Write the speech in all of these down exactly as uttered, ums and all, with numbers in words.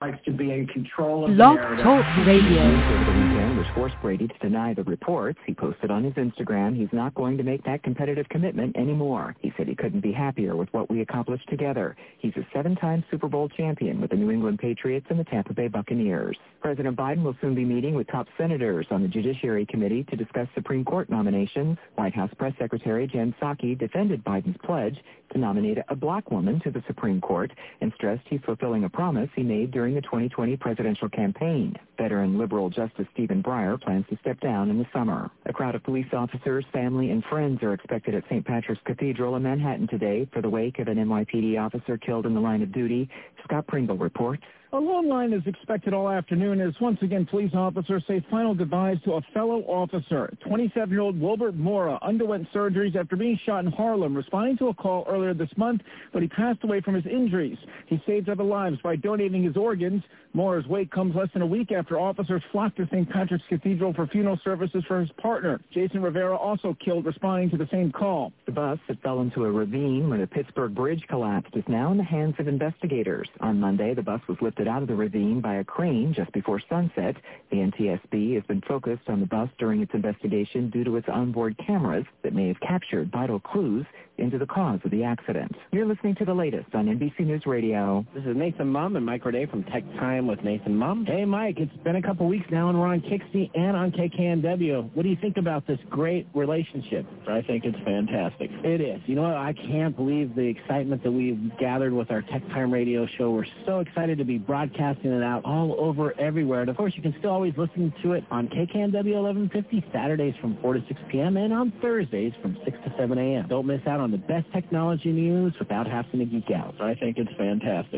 likes to be in control of Blog the narrative. Talk Radio. Over the weekend, which forced Brady to deny the reports. He posted on his Instagram he's not going to make that competitive commitment anymore. He said he couldn't be happier with what we accomplished together. He's a seven-time Super Bowl champion with the New England Patriots and the Tampa Bay Buccaneers. President Biden will soon be meeting with top senators on the Judiciary Committee to discuss Supreme Court nominations. White House Press Secretary Jen Psaki defended Biden's pledge to nominate a black woman to the Supreme Court and stressed he's fulfilling a promise he made during the twenty twenty presidential campaign. Veteran liberal Justice Stephen Breyer plans to step down in the summer. A crowd of police officers, family, and friends are expected at Saint Patrick's Cathedral in Manhattan today for the wake of an N Y P D officer killed in the line of duty. Scott Pringle reports. A long line is expected all afternoon as once again police officers say final goodbyes to a fellow officer. twenty-seven-year-old Wilbert Mora underwent surgeries after being shot in Harlem, responding to a call earlier this month, but he passed away from his injuries. He saved other lives by donating his organs. Mora's wake comes less than a week after officers flocked to Saint Patrick's Cathedral for funeral services for his partner. Jason Rivera also killed responding to the same call. The bus that fell into a ravine when the Pittsburgh Bridge collapsed is now in the hands of investigators. On Monday, the bus was lifted out of the ravine by a crane just before sunset. The N T S B has been focused on the bus during its investigation due to its onboard cameras that may have captured vital clues into the cause of the accident. You're listening to the latest on N B C News Radio. This is Nathan Mum and Mike Roday from Tech Time with Nathan Mum. Hey, Mike, it's been a couple weeks now, and we're on Kixie and on K K N W. What do you think about this great relationship? I think it's fantastic. It is. You know what? I can't believe the excitement that we've gathered with our Tech Time radio show. We're so excited to be broadcasting it out all over everywhere. And, of course, you can still always listen to it on K K N W eleven fifty, Saturdays from four to six p.m. and on Thursdays from six to seven a.m. Don't miss out on the best technology news without having to geek out. I think it's fantastic.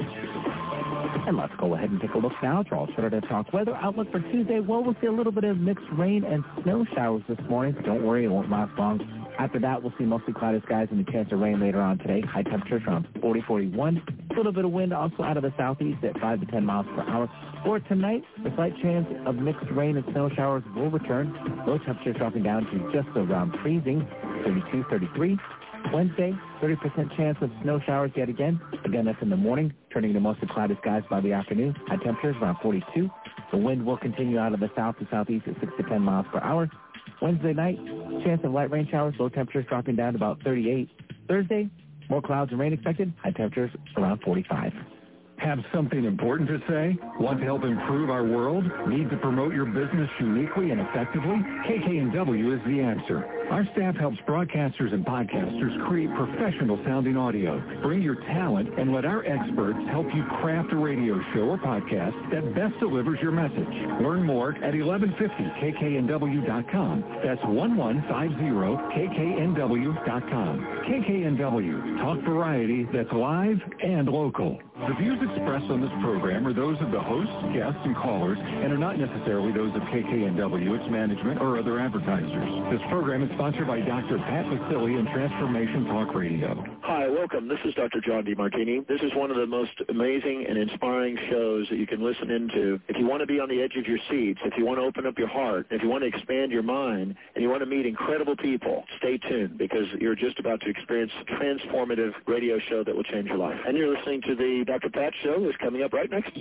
And let's go ahead and take a look now at our Saturday Talk weather outlook for Tuesday. Well, we'll see a little bit of mixed rain and snow showers this morning. Don't worry, it won't last long. After that, we'll see mostly cloudy skies and a chance of rain later on today. High temperatures around forty, forty-one. A little bit of wind also out of the southeast at five to ten miles per hour. For tonight, the slight chance of mixed rain and snow showers will return. Low temperatures dropping down to just around freezing, thirty-two, thirty-three. Wednesday, thirty percent chance of snow showers yet again. Again, that's in the morning, turning to mostly cloudy skies by the afternoon. High temperatures around forty-two. The wind will continue out of the south to southeast at six to ten miles per hour. Wednesday night, chance of light rain showers, low temperatures dropping down to about thirty-eight. Thursday, more clouds and rain expected, high temperatures around forty-five. Have something important to say? Want to help improve our world? Need to promote your business uniquely and effectively? K K N W is the answer. Our staff helps broadcasters and podcasters create professional-sounding audio. Bring your talent and let our experts help you craft a radio show or podcast that best delivers your message. Learn more at eleven fifty K K N W dot com. That's eleven fifty K K N W dot com. K K N W, talk variety that's live and local. The views expressed on this program are those of the hosts, guests, and callers, and are not necessarily those of K K N W, its management, or other advertisers. This program is sponsored by Doctor Pat Vasili and Transformation Talk Radio. Hi, welcome. This is Doctor John DeMartini. This is one of the most amazing and inspiring shows that you can listen into. If you want to be on the edge of your seats, if you want to open up your heart, if you want to expand your mind, and you want to meet incredible people, stay tuned because you're just about to experience a transformative radio show that will change your life. And you're listening to the Doctor Pat Show, that's coming up right next.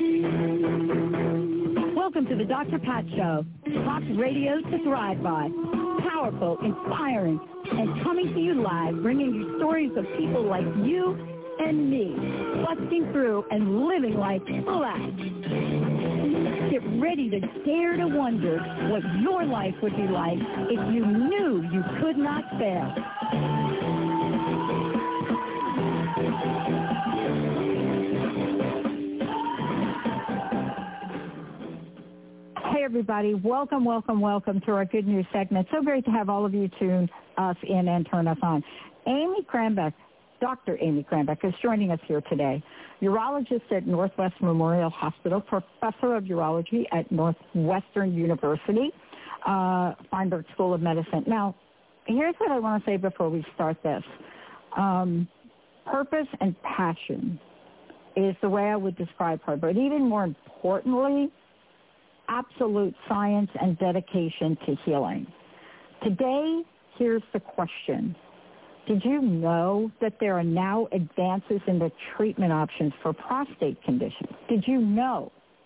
Welcome to the Doctor Pat Show. Talk radio to thrive by. Powerful, inspiring, and coming to you live, bringing you stories of people like you and me, busting through and living life full out. Get ready to dare to wonder what your life would be like if you knew you could not fail. Hey, everybody. Welcome, welcome, welcome to our Good News segment. So great to have all of you tune us in and turn us on. Amy Krambeck, Doctor Amy Krambeck, is joining us here today. Urologist at Northwest Memorial Hospital, professor of urology at Northwestern University, uh, Feinberg School of Medicine. Now, here's what I want to say before we start this. Um, purpose and passion is the way I would describe her, but even more importantly, absolute science and dedication to healing. Today, here's the question. Did you know that there are now advances in the treatment options for prostate conditions? Did you know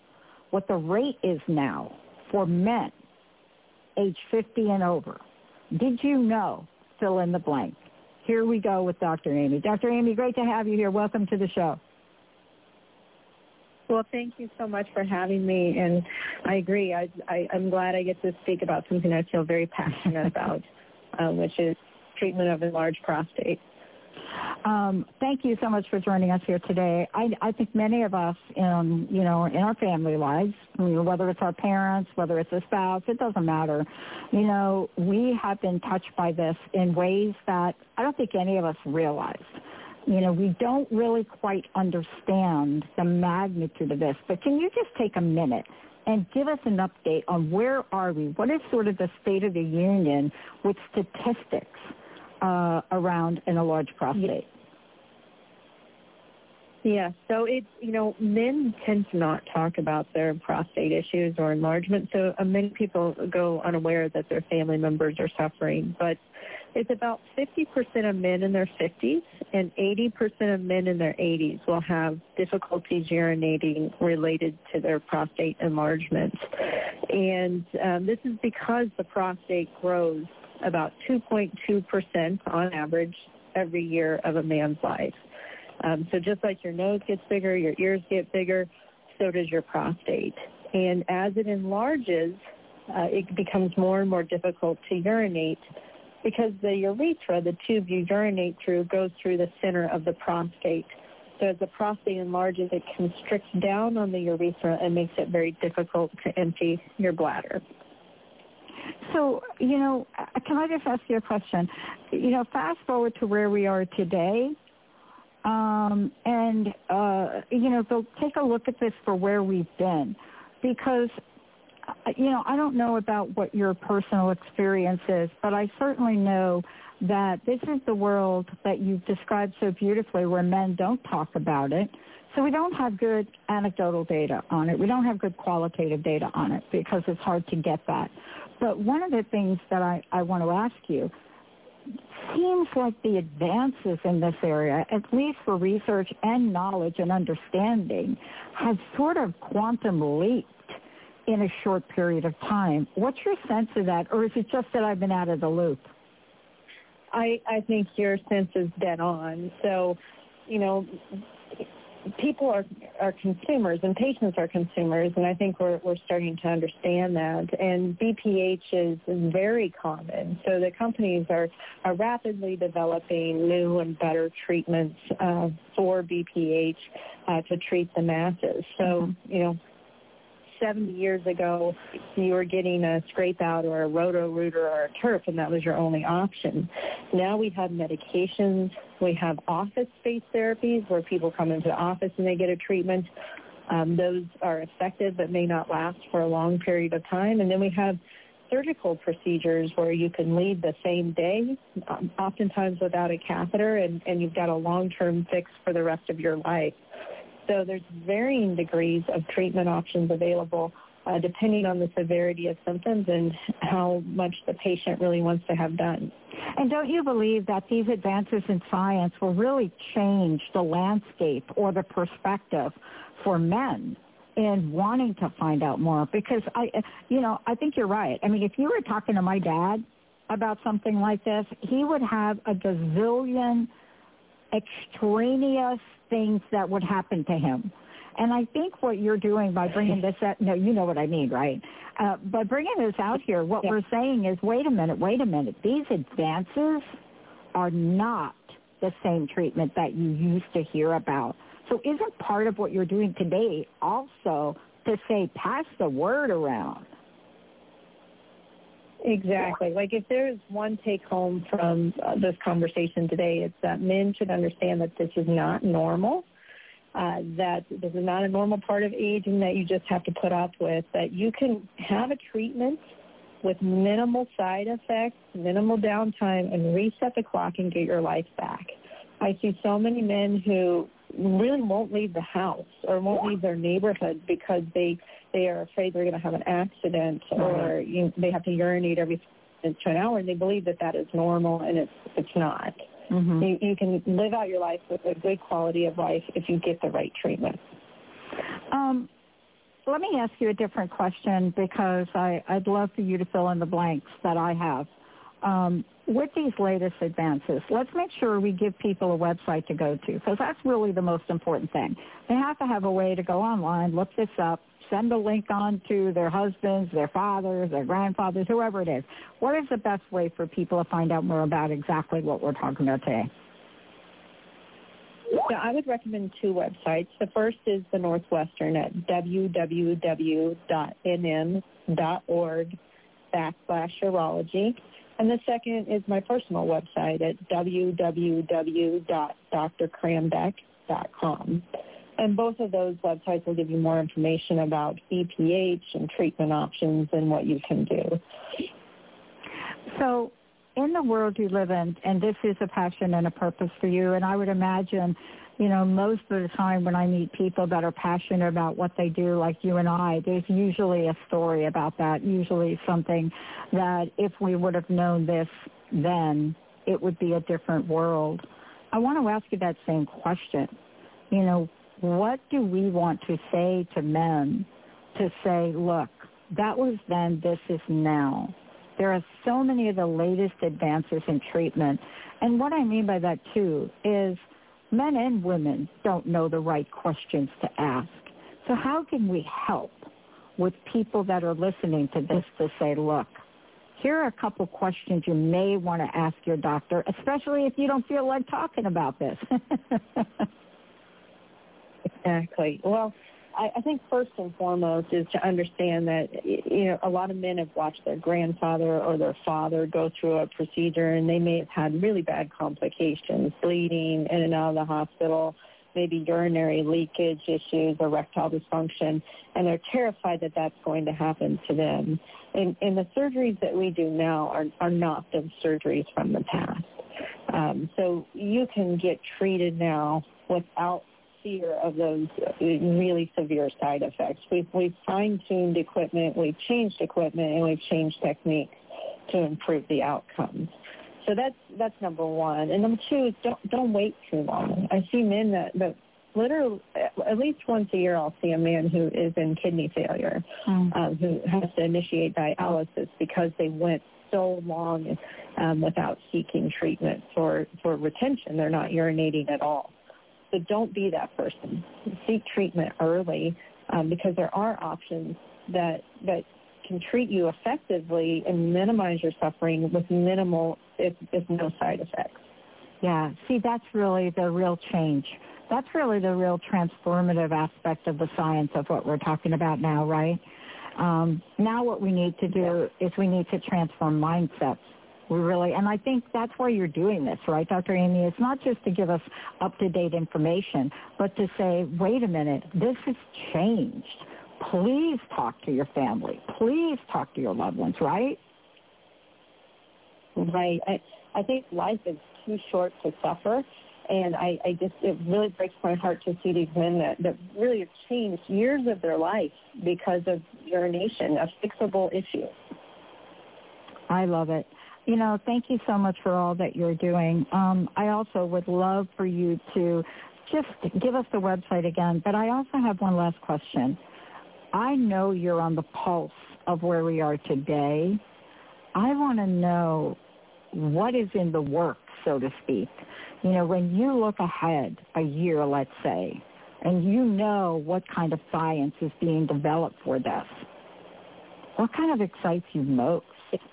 what the rate is now for men age fifty and over. Did you know? Fill in the blank. Here we go with Doctor Amy. Doctor Amy, great to have you here. Welcome to the show. Well, thank you so much for having me, and I agree. I, I, I'm glad I get to speak about something I feel very passionate about, uh, which is treatment of enlarged prostate. Um, thank you so much for joining us here today. I, I think many of us, in, you know, in our family lives, you know, whether it's our parents, whether it's a spouse, it doesn't matter. You know, we have been touched by this in ways that I don't think any of us realized. You know, we don't really quite understand the magnitude of this. But can you just take a minute and give us an update on where are we? What is sort of the state of the union with statistics Uh, around an enlarged prostate? Yeah, so it's, you know, men tend to not talk about their prostate issues or enlargement, so uh, many people go unaware that their family members are suffering, but it's about fifty percent of men in their fifties and eighty percent of men in their eighties will have difficulties urinating related to their prostate enlargement. And um, this is because the prostate grows about two point two percent on average every year of a man's life. Um, so just like your nose gets bigger, your ears get bigger, so does your prostate. And as it enlarges, uh, it becomes more and more difficult to urinate because the urethra, the tube you urinate through, goes through the center of the prostate. So as the prostate enlarges, it constricts down on the urethra and makes it very difficult to empty your bladder. So, you know, can I just ask you a question? You know, fast forward to where we are today, um, and, uh, you know, go take a look at this for where we've been. Because, you know, I don't know about what your personal experience is, but I certainly know that this is the world that you've described so beautifully where men don't talk about it. So we don't have good anecdotal data on it. We don't have good qualitative data on it because it's hard to get that. But one of the things that I, I want to ask you, seems like the advances in this area, at least for research and knowledge and understanding, have sort of quantum leaped in a short period of time. What's your sense of that, or is it just that I've been out of the loop? I, I think your sense is dead on. So, you know, people are, are consumers and patients are consumers, and I think we're, we're starting to understand that. And B P H is, is very common. So the companies are, are rapidly developing new and better treatments uh, for B P H uh, to treat the masses. So, mm-hmm. you know, seventy years ago, you were getting a scrape out or a Roto-Rooter or a TURP, and that was your only option. Now we have medications. We have office-based therapies where people come into the office and they get a treatment. Um, those are effective but may not last for a long period of time. And then we have surgical procedures where you can leave the same day, um, oftentimes without a catheter, and, and you've got a long-term fix for the rest of your life. So there's varying degrees of treatment options available uh, depending on the severity of symptoms and how much the patient really wants to have done. And don't you believe that these advances in science will really change the landscape or the perspective for men in wanting to find out more? Because, I, you know, I think you're right. I mean, if you were talking to my dad about something like this, he would have a gazillion extraneous things that would happen to him. And I think what you're doing by bringing this up, no, you know what I mean, right? Uh, by bringing this out here, what yeah. we're saying is, wait a minute, wait a minute. These advances are not the same treatment that you used to hear about. So isn't part of what you're doing today also to say, pass the word around? Exactly. Like if there is one take home from uh, this conversation today, it's that men should understand that this is not normal, uh, that this is not a normal part of aging that you just have to put up with, that you can have a treatment with minimal side effects, minimal downtime, and reset the clock and get your life back. I see so many men who really won't leave the house or won't leave their neighborhood because they they are afraid they're going to have an accident or you know, they have to urinate every to an hour, and they believe that that is normal, and it's it's not. Mm-hmm. You, you can live out your life with a good quality of life if you get the right treatment. Um, let me ask you a different question because I, I'd love for you to fill in the blanks that I have. Um, with these latest advances, let's make sure we give people a website to go to because that's really the most important thing. They have to have a way to go online, look this up, send a link on to their husbands, their fathers, their grandfathers, whoever it is. What is the best way for people to find out more about exactly what we're talking about today? So I would recommend two websites. The first is the Northwestern at w w w dot n m dot org backslash urology. And the second is my personal website at w w w dot d r crambeck dot com. And both of those websites will give you more information about B P H and treatment options and what you can do. So in the world you live in, and this is a passion and a purpose for you, and I would imagine, you know, most of the time when I meet people that are passionate about what they do, like you and I, there's usually a story about that, usually something that if we would have known this then, it would be a different world. I want to ask you that same question. You know, what do we want to say to men to say, look, that was then, this is now? There are so many of the latest advances in treatment. And what I mean by that, too, is men and women don't know the right questions to ask. So how can we help with people that are listening to this to say, look, here are a couple questions you may want to ask your doctor, especially if you don't feel like talking about this. Exactly. Well, I, I think first and foremost is to understand that, you know, a lot of men have watched their grandfather or their father go through a procedure and they may have had really bad complications, bleeding in and out of the hospital, maybe urinary leakage issues, erectile dysfunction, and they're terrified that that's going to happen to them. And, and the surgeries that we do now are, are not the surgeries from the past. Um, so you can get treated now without fear of those really severe side effects. We've, we've fine-tuned equipment, we've changed equipment, and we've changed techniques to improve the outcomes. So that's that's number one. And number two is don't don't wait too long. I see men that, that literally at least once a year I'll see a man who is in kidney failure, mm. um, who has to initiate dialysis because they went so long um, without seeking treatment for, for retention. They're not urinating at all. So don't be that person. Seek treatment early um, because there are options that that can treat you effectively and minimize your suffering with minimal, if, if no side effects. Yeah, see, that's really the real change. That's really the real transformative aspect of the science of what we're talking about now, right? Um, now what we need to do yeah. is we need to transform mindsets. We really, and I think that's why you're doing this, right, Doctor Amy? It's not just to give us up-to-date information, but to say, wait a minute, this has changed. Please talk to your family. Please talk to your loved ones, right? Right. I, I think life is too short to suffer, and I, I just, it really breaks my heart to see these men that, that really have changed years of their life because of urination, a fixable issue. I love it. You know, thank you so much for all that you're doing. Um, I also would love for you to just give us the website again, but I also have one last question. I know you're on the pulse of where we are today. I want to know what is in the works, so to speak. You know, when you look ahead a year, let's say, and you know what kind of science is being developed for this, what kind of excites you most?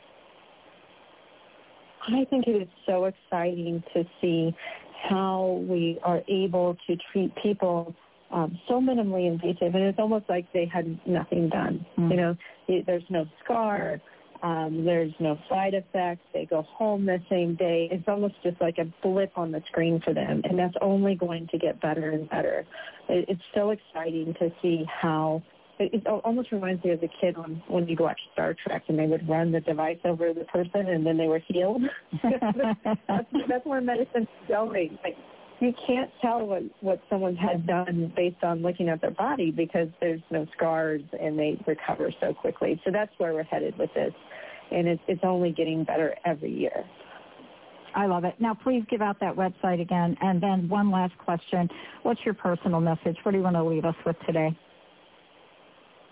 I think it is so exciting to see how we are able to treat people um, so minimally invasive, and it's almost like they had nothing done. Mm-hmm. You know, it, there's no scar, um, there's no side effects. They go home the same day. It's almost just like a blip on the screen for them, and that's only going to get better and better. It, it's so exciting to see how. It almost reminds me of the kid on when you watch Star Trek and they would run the device over the person and then they were healed. that's, that's where medicine's going. Like, you can't tell what, what someone has done based on looking at their body because there's no scars and they recover so quickly. So that's where we're headed with this. And it's, it's only getting better every year. I love it. Now, please give out that website again. And then one last question. What's your personal message? What do you want to leave us with today?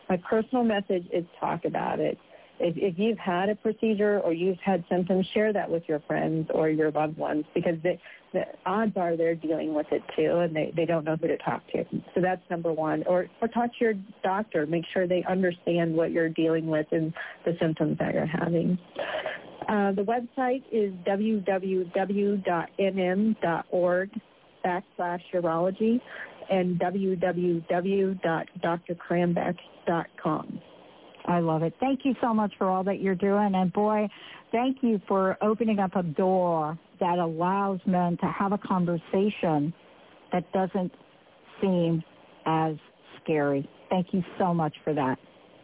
my personal message is talk about it. If, if you've had a procedure or you've had symptoms, share that with your friends or your loved ones, because the, the odds are they're dealing with it too, and they, they don't know who to talk to. So that's number one. Or, or talk to your doctor. Make sure they understand what you're dealing with and the symptoms that you're having. Uh, the website is w w w dot n m dot org backslash urology and w w w dot d r cranbeck dot com. I love it. Thank you so much for all that you're doing. And, boy, thank you for opening up a door that allows men to have a conversation that doesn't seem as scary. Thank you so much for that.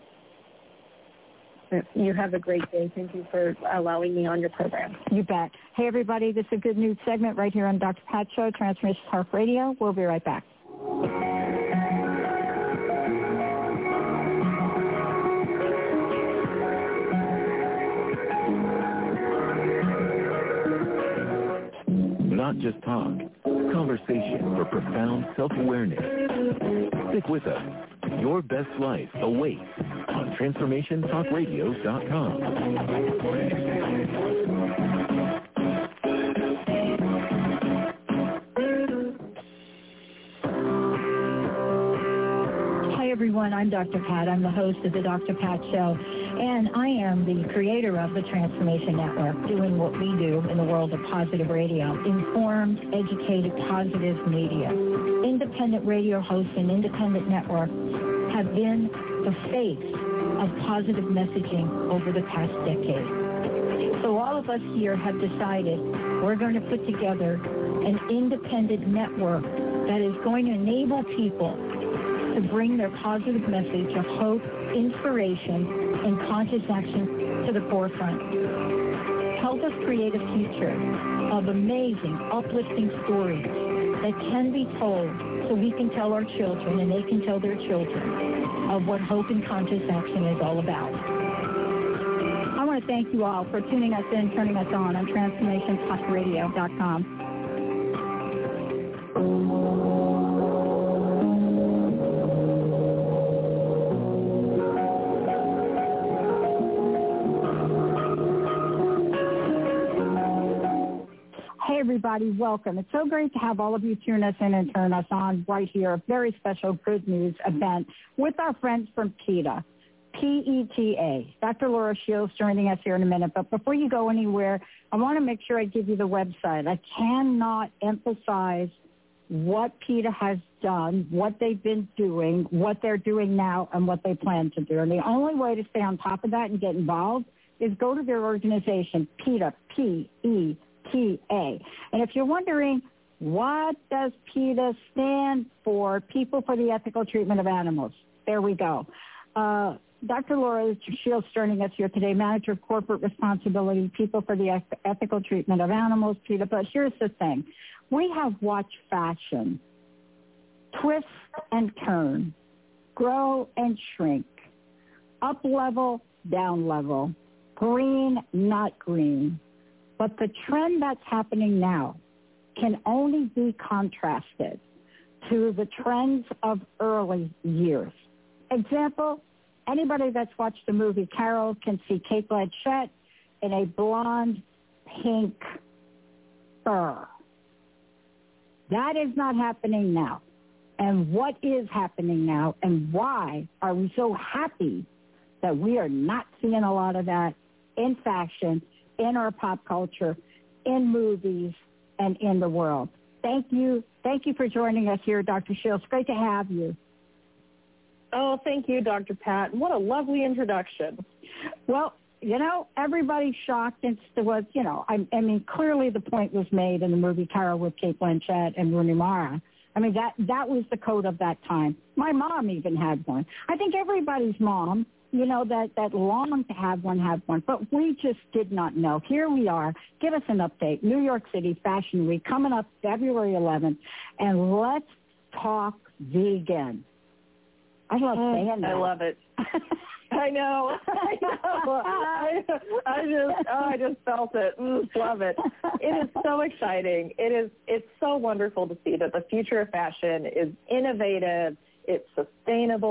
You have a great day. Thank you for allowing me on your program. You bet. Hey, everybody, this is a Good News segment right here on Doctor Pat Show, Transformation Talk Radio. We'll be right back. Not just talk, conversation for profound self-awareness. Stick with us. Your best life awaits on transformation talk radio dot com. Hi, everyone. I'm Doctor Pat. I'm the host of the Doctor Pat Show. And I am the creator of the Transformation Network, doing what we do in the world of positive radio, informed, educated, positive media. Independent radio hosts and independent networks have been the face of positive messaging over the past decade. So all of us here have decided we're going to put together an independent network that is going to enable people to bring their positive message of hope, inspiration, and conscious action to the forefront. Help us create a future of amazing, uplifting stories that can be told so we can tell our children and they can tell their children of what hope and conscious action is all about. I want to thank you all for tuning us in, turning us on on transformation talk radio dot com. Everybody, welcome. It's so great to have all of you tune us in and turn us on right here. A very special Good News event with our friends from PETA, P E T A. Doctor Laura Shields joining us here in a minute. But before you go anywhere, I want to make sure I give you the website. I cannot emphasize what PETA has done, what they've been doing, what they're doing now, and what they plan to do. And the only way to stay on top of that and get involved is go to their organization, PETA, P E T A. And if you're wondering, what does PETA stand for? People for the Ethical Treatment of Animals. There we go. Uh, Doctor Laura Shields joining us here today, Manager of Corporate Responsibility, People for the Ethical Treatment of Animals, PETA. But here's the thing. We have watched fashion twist and turn, grow and shrink, up level, down level, green, not green. But the trend that's happening now can only be contrasted to the trends of early years. Example, anybody that's watched the movie Carol can see Cate Blanchett in a blonde pink fur. That is not happening now. And what is happening now, and why are we so happy that we are not seeing a lot of that in fashion, in our pop culture, in movies, and in the world? Thank you. Thank you for joining us here, Doctor Shields. Great to have you. Oh, thank you, Doctor Pat. What a lovely introduction. Well, you know, everybody's shocked. It was, you know, I, I mean, clearly the point was made in the movie Carol with Cate Blanchett and Rooney Mara. I mean, that, that was the code of that time. My mom even had one. I think everybody's mom, you know, that, that longed to have one, have one. But we just did not know. Here we are. Give us an update. New York City Fashion Week coming up February eleventh. And let's talk vegan. I love saying that. I love it. I know. I know. I, I just, oh, I just felt it. Mm, love it. It is so exciting. It is. It's so wonderful to see that the future of fashion is innovative. It's sustainable.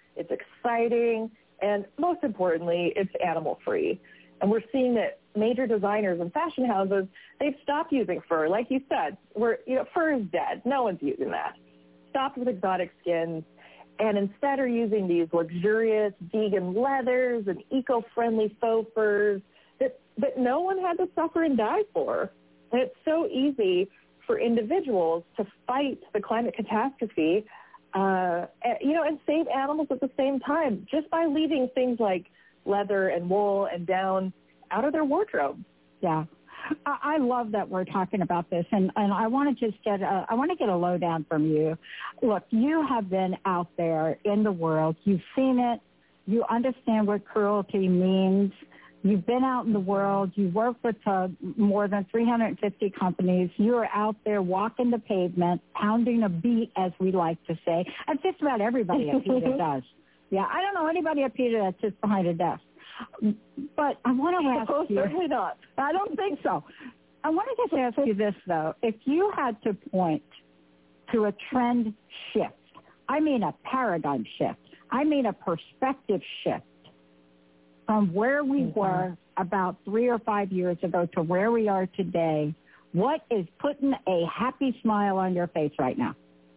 it's exciting, and most importantly, it's animal-free. And we're seeing that major designers and fashion houses, they've stopped using fur. Like you said, we're, you know, fur is dead. No one's using that. Stopped with exotic skins, and instead are using these luxurious vegan leathers and eco-friendly faux furs that, that no one had to suffer and die for. And it's so easy for individuals to fight the climate catastrophe, uh, you know, and save animals at the same time just by leaving things like leather and wool and down out of their wardrobe. Yeah. I love that we're talking about this, and, and I want to just get a, I want to get a lowdown from you. Look, you have been out there in the world. You've seen it. You understand what cruelty means. You've been out in the world. You work with uh, more than three hundred fifty companies. You are out there walking the pavement, pounding a beat, as we like to say. And just about everybody at PETA does. Yeah, I don't know anybody at PETA that sits behind a desk. But I want to ask oh, you. Certainly not. I don't think so. I want to just ask you this, though. If you had to point to a trend shift, I mean a paradigm shift, I mean a perspective shift from where we mm-hmm. were about three or five years ago to where we are today, what is putting a happy smile on your face right now?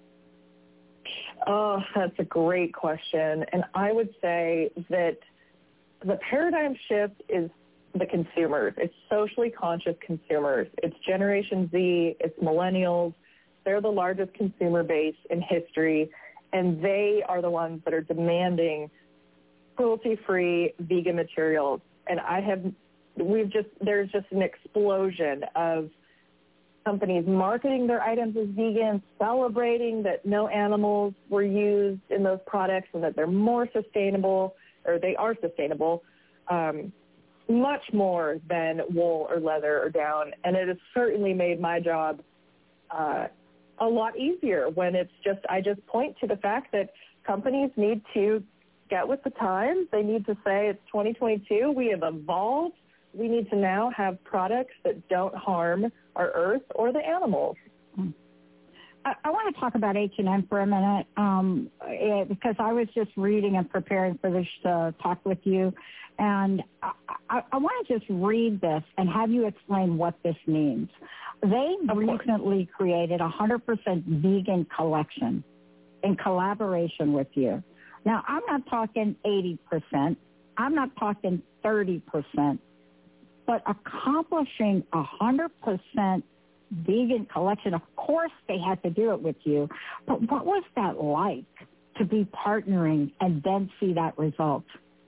Oh, that's a great question. And I would say that the paradigm shift is the consumers. It's socially conscious consumers. It's Generation Z. It's millennials. They're the largest consumer base in history, and they are the ones that are demanding cruelty-free vegan materials. And I have, we've just, there's just an explosion of companies marketing their items as vegan, celebrating that no animals were used in those products and that they're more sustainable, or they are sustainable, um, much more than wool or leather or down. And it has certainly made my job uh, a lot easier when it's just, I just point to the fact that companies need to get with the times. They need to say it's twenty twenty-two. We have evolved. We need to now have products that don't harm our earth or the animals. I, I want to talk about H and M for a minute um, it, because I was just reading and preparing for this uh, talk with you, and I, I, I want to just read this and have you explain what this means. They recently created a one hundred percent vegan collection in collaboration with you. Now, I'm not talking eighty percent. I'm not talking thirty percent. But accomplishing a one hundred percent vegan collection, of course they had to do it with you. But what was that like to be partnering and then see that result?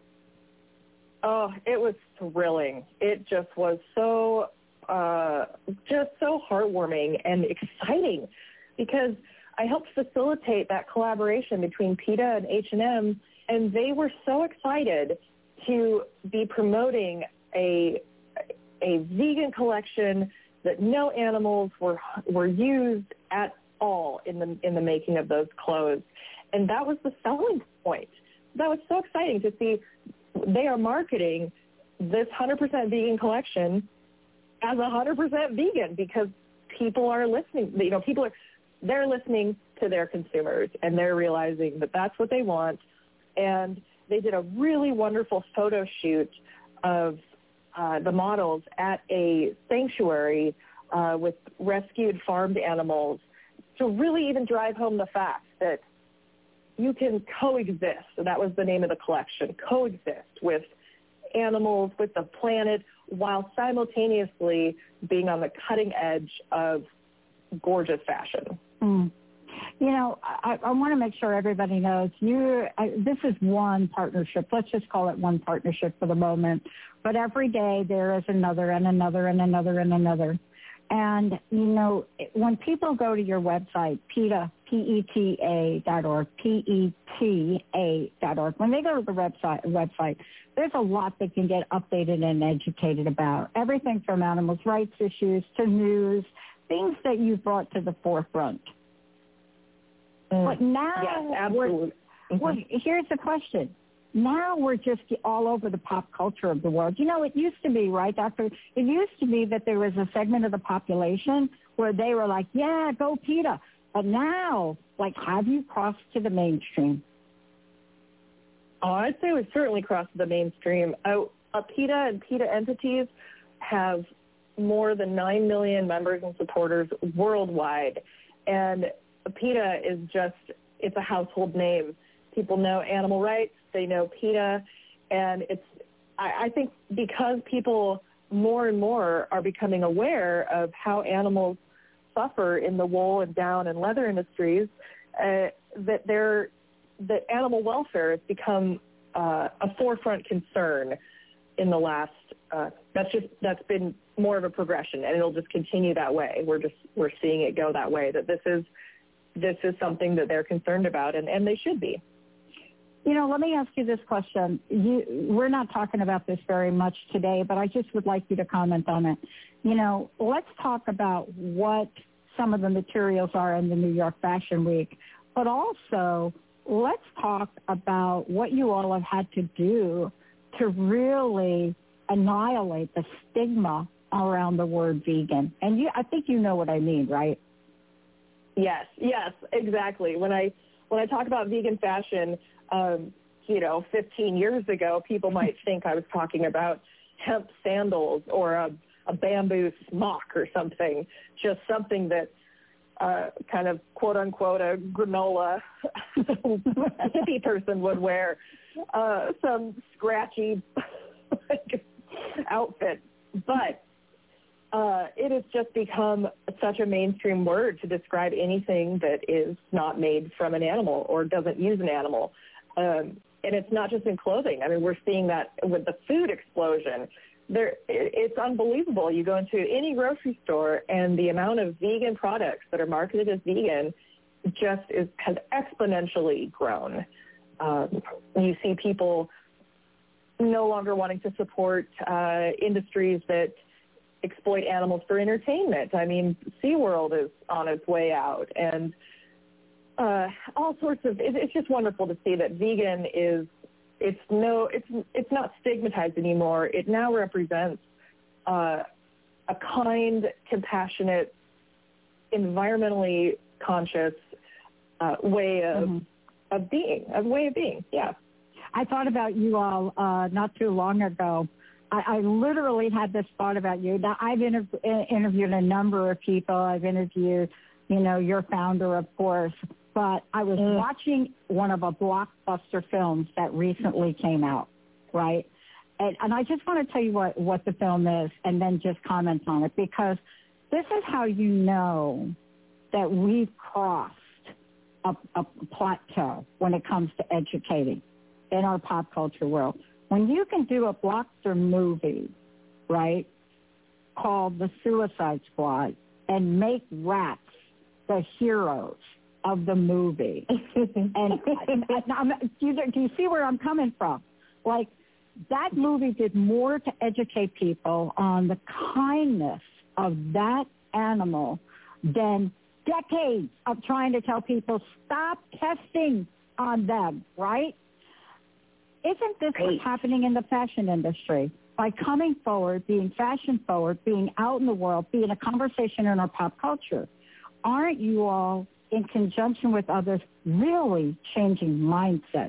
Oh, it was thrilling. It just was so, uh, just so heartwarming and exciting because I helped facilitate that collaboration between PETA and H and M, and they were so excited to be promoting a a vegan collection that no animals were were used at all in the in the making of those clothes. And that was the selling point. That was so exciting to see they are marketing this one hundred percent vegan collection as one hundred percent vegan because people are listening. You know, people are they're listening to their consumers and they're realizing that that's what they want. And they did a really wonderful photo shoot of Uh, the models at a sanctuary uh, with rescued farmed animals to really even drive home the fact that you can coexist. So that was the name of the collection, coexist with animals, with the planet, while simultaneously being on the cutting edge of gorgeous fashion. Mm. You know, I, I want to make sure everybody knows you. I, this is one partnership. Let's just call it one partnership for the moment. But every day there is another and another and another and another. And, you know, when people go to your website, PETA, P E T A dot org, P E T A dot org, when they go to the website, website, there's a lot they can get updated and educated about. Everything from animals' rights issues to news, things that you brought to the forefront. But now, yes, absolutely. We're, well, here's the question. Now we're just all over the pop culture of the world. You know, it used to be, right, Doctor? It used to be that there was a segment of the population where they were like, yeah, go PETA. But now, like, have you crossed to the mainstream? Oh, I'd say we've certainly crossed the mainstream. Oh, uh, PETA and PETA entities have more than nine million members and supporters worldwide. And PETA is just, it's a household name. People know animal rights, they know PETA, and it's, I, I think because people more and more are becoming aware of how animals suffer in the wool and down and leather industries, uh, that they're, that animal welfare has become uh, a forefront concern in the last, uh, that's just, that's been more of a progression, and it'll just continue that way. We're just, we're seeing it go that way, that this is, this is something that they're concerned about, and, and they should be. You know, let me ask you this question. You, we're not talking about this very much today, but I just would like you to comment on it. You know, let's talk about what some of the materials are in the New York Fashion Week, but also let's talk about what you all have had to do to really annihilate the stigma around the word vegan. And you, I think you know what I mean, right? Yes, yes, exactly. When I when I talk about vegan fashion, um, you know, fifteen years ago, people might think I was talking about hemp sandals or a, a bamboo smock or something, just something that uh, kind of quote unquote a granola hippie person would wear, uh, some scratchy outfit. But uh, it has just become such a mainstream word to describe anything that is not made from an animal or doesn't use an animal. Um, and it's not just in clothing. I mean, we're seeing that with the food explosion. There, it, it's unbelievable. You go into any grocery store, and the amount of vegan products that are marketed as vegan just is, has exponentially grown. Um, you see people no longer wanting to support uh, industries that exploit animals for entertainment. I mean, SeaWorld is on its way out, and uh, all sorts of. It, it's just wonderful to see that vegan is. It's no. It's it's not stigmatized anymore. It now represents uh, a kind, compassionate, environmentally conscious uh, way of mm-hmm. of being. A way of being. Yeah. I thought about you all uh, not too long ago. I, I literally had this thought about you. Now, I've interv- interviewed a number of people. I've interviewed, you know, your founder, of course. But I was mm. watching one of a blockbuster films that recently came out, right? And, and I just want to tell you what, what the film is and then just comment on it, because this is how you know that we've crossed a, a plateau when it comes to educating in our pop culture world. When you can do a blockbuster movie, right, called The Suicide Squad and make rats the heroes of the movie. and I, do, you, do you see where I'm coming from? Like, that movie did more to educate people on the kindness of that animal than decades of trying to tell people, stop testing on them, right? Isn't this what's happening in the fashion industry? By coming forward, being fashion forward, being out in the world, being a conversation in our pop culture, aren't you all, in conjunction with others, really changing mindsets?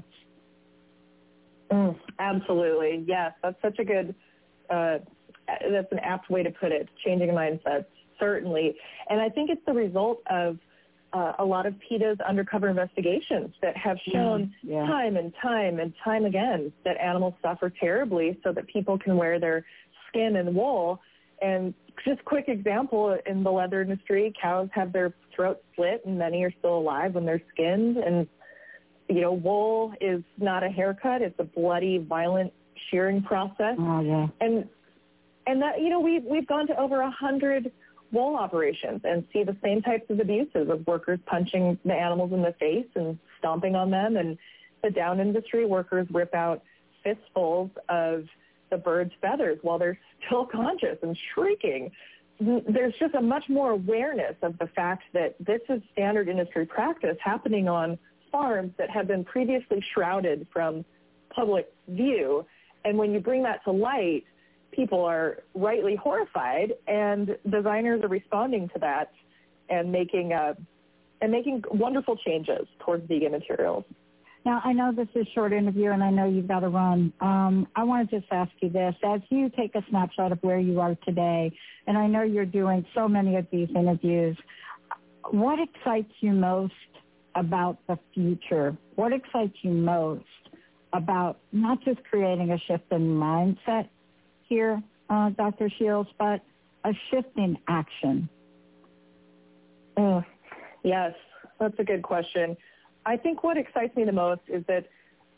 Mm, absolutely. Yes, that's such a good, uh, that's an apt way to put it, changing mindsets, certainly. And I think it's the result of uh, a lot of PETA's undercover investigations that have shown yeah, yeah. time and time and time again that animals suffer terribly so that people can wear their skin and wool. And just quick example, in the leather industry, cows have their throats slit and many are still alive when they're skinned. And, you know, wool is not a haircut. It's a bloody, violent shearing process. Oh, yeah. And, and that, you know, we've, we've gone to over a hundred wool operations and see the same types of abuses of workers punching the animals in the face and stomping on them. And the down industry, workers rip out fistfuls of the bird's feathers while they're still conscious and shrieking. There's just a much more awareness of the fact that this is standard industry practice happening on farms that have been previously shrouded from public view. And when you bring that to light, people are rightly horrified, and designers are responding to that and making uh, and making wonderful changes towards vegan materials. Now, I know this is a short interview, and I know you've got to run. Um, I want to just ask you this. As you take a snapshot of where you are today, and I know you're doing so many of these interviews, what excites you most about the future? What excites you most about not just creating a shift in mindset here, uh, Doctor Shields, but a shift in action? Oh, yes, that's a good question. I think what excites me the most is that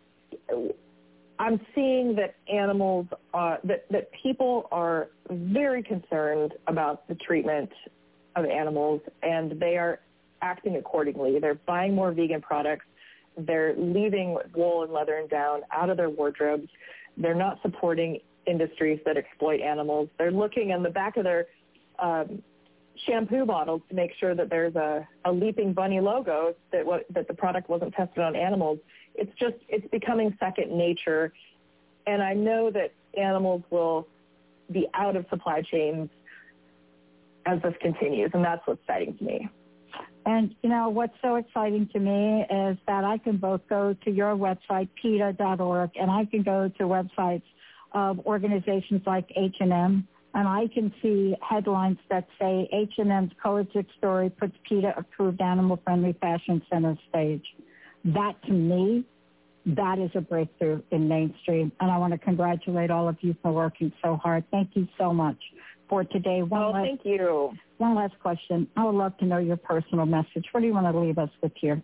I'm seeing that animals, uh, that, that people are very concerned about the treatment of animals, and they are acting accordingly. They're buying more vegan products. They're leaving wool and leather and down out of their wardrobes. They're not supporting industries that exploit animals. They're looking in the back of their um, shampoo bottles to make sure that there's a, a leaping bunny logo that what, that the product wasn't tested on animals. It's just, it's becoming second nature. And I know that animals will be out of supply chains as this continues, and that's what's exciting to me. And, you know, what's so exciting to me is that I can both go to your website, PETA dot org, and I can go to websites of organizations like H and M, and I can see headlines that say H and M's Kojic story puts PETA-approved animal-friendly fashion center stage. That, to me, that is a breakthrough in mainstream, and I want to congratulate all of you for working so hard. Thank you so much for today. One oh, last, thank you. One last question. I would love to know your personal message. What do you want to leave us with here?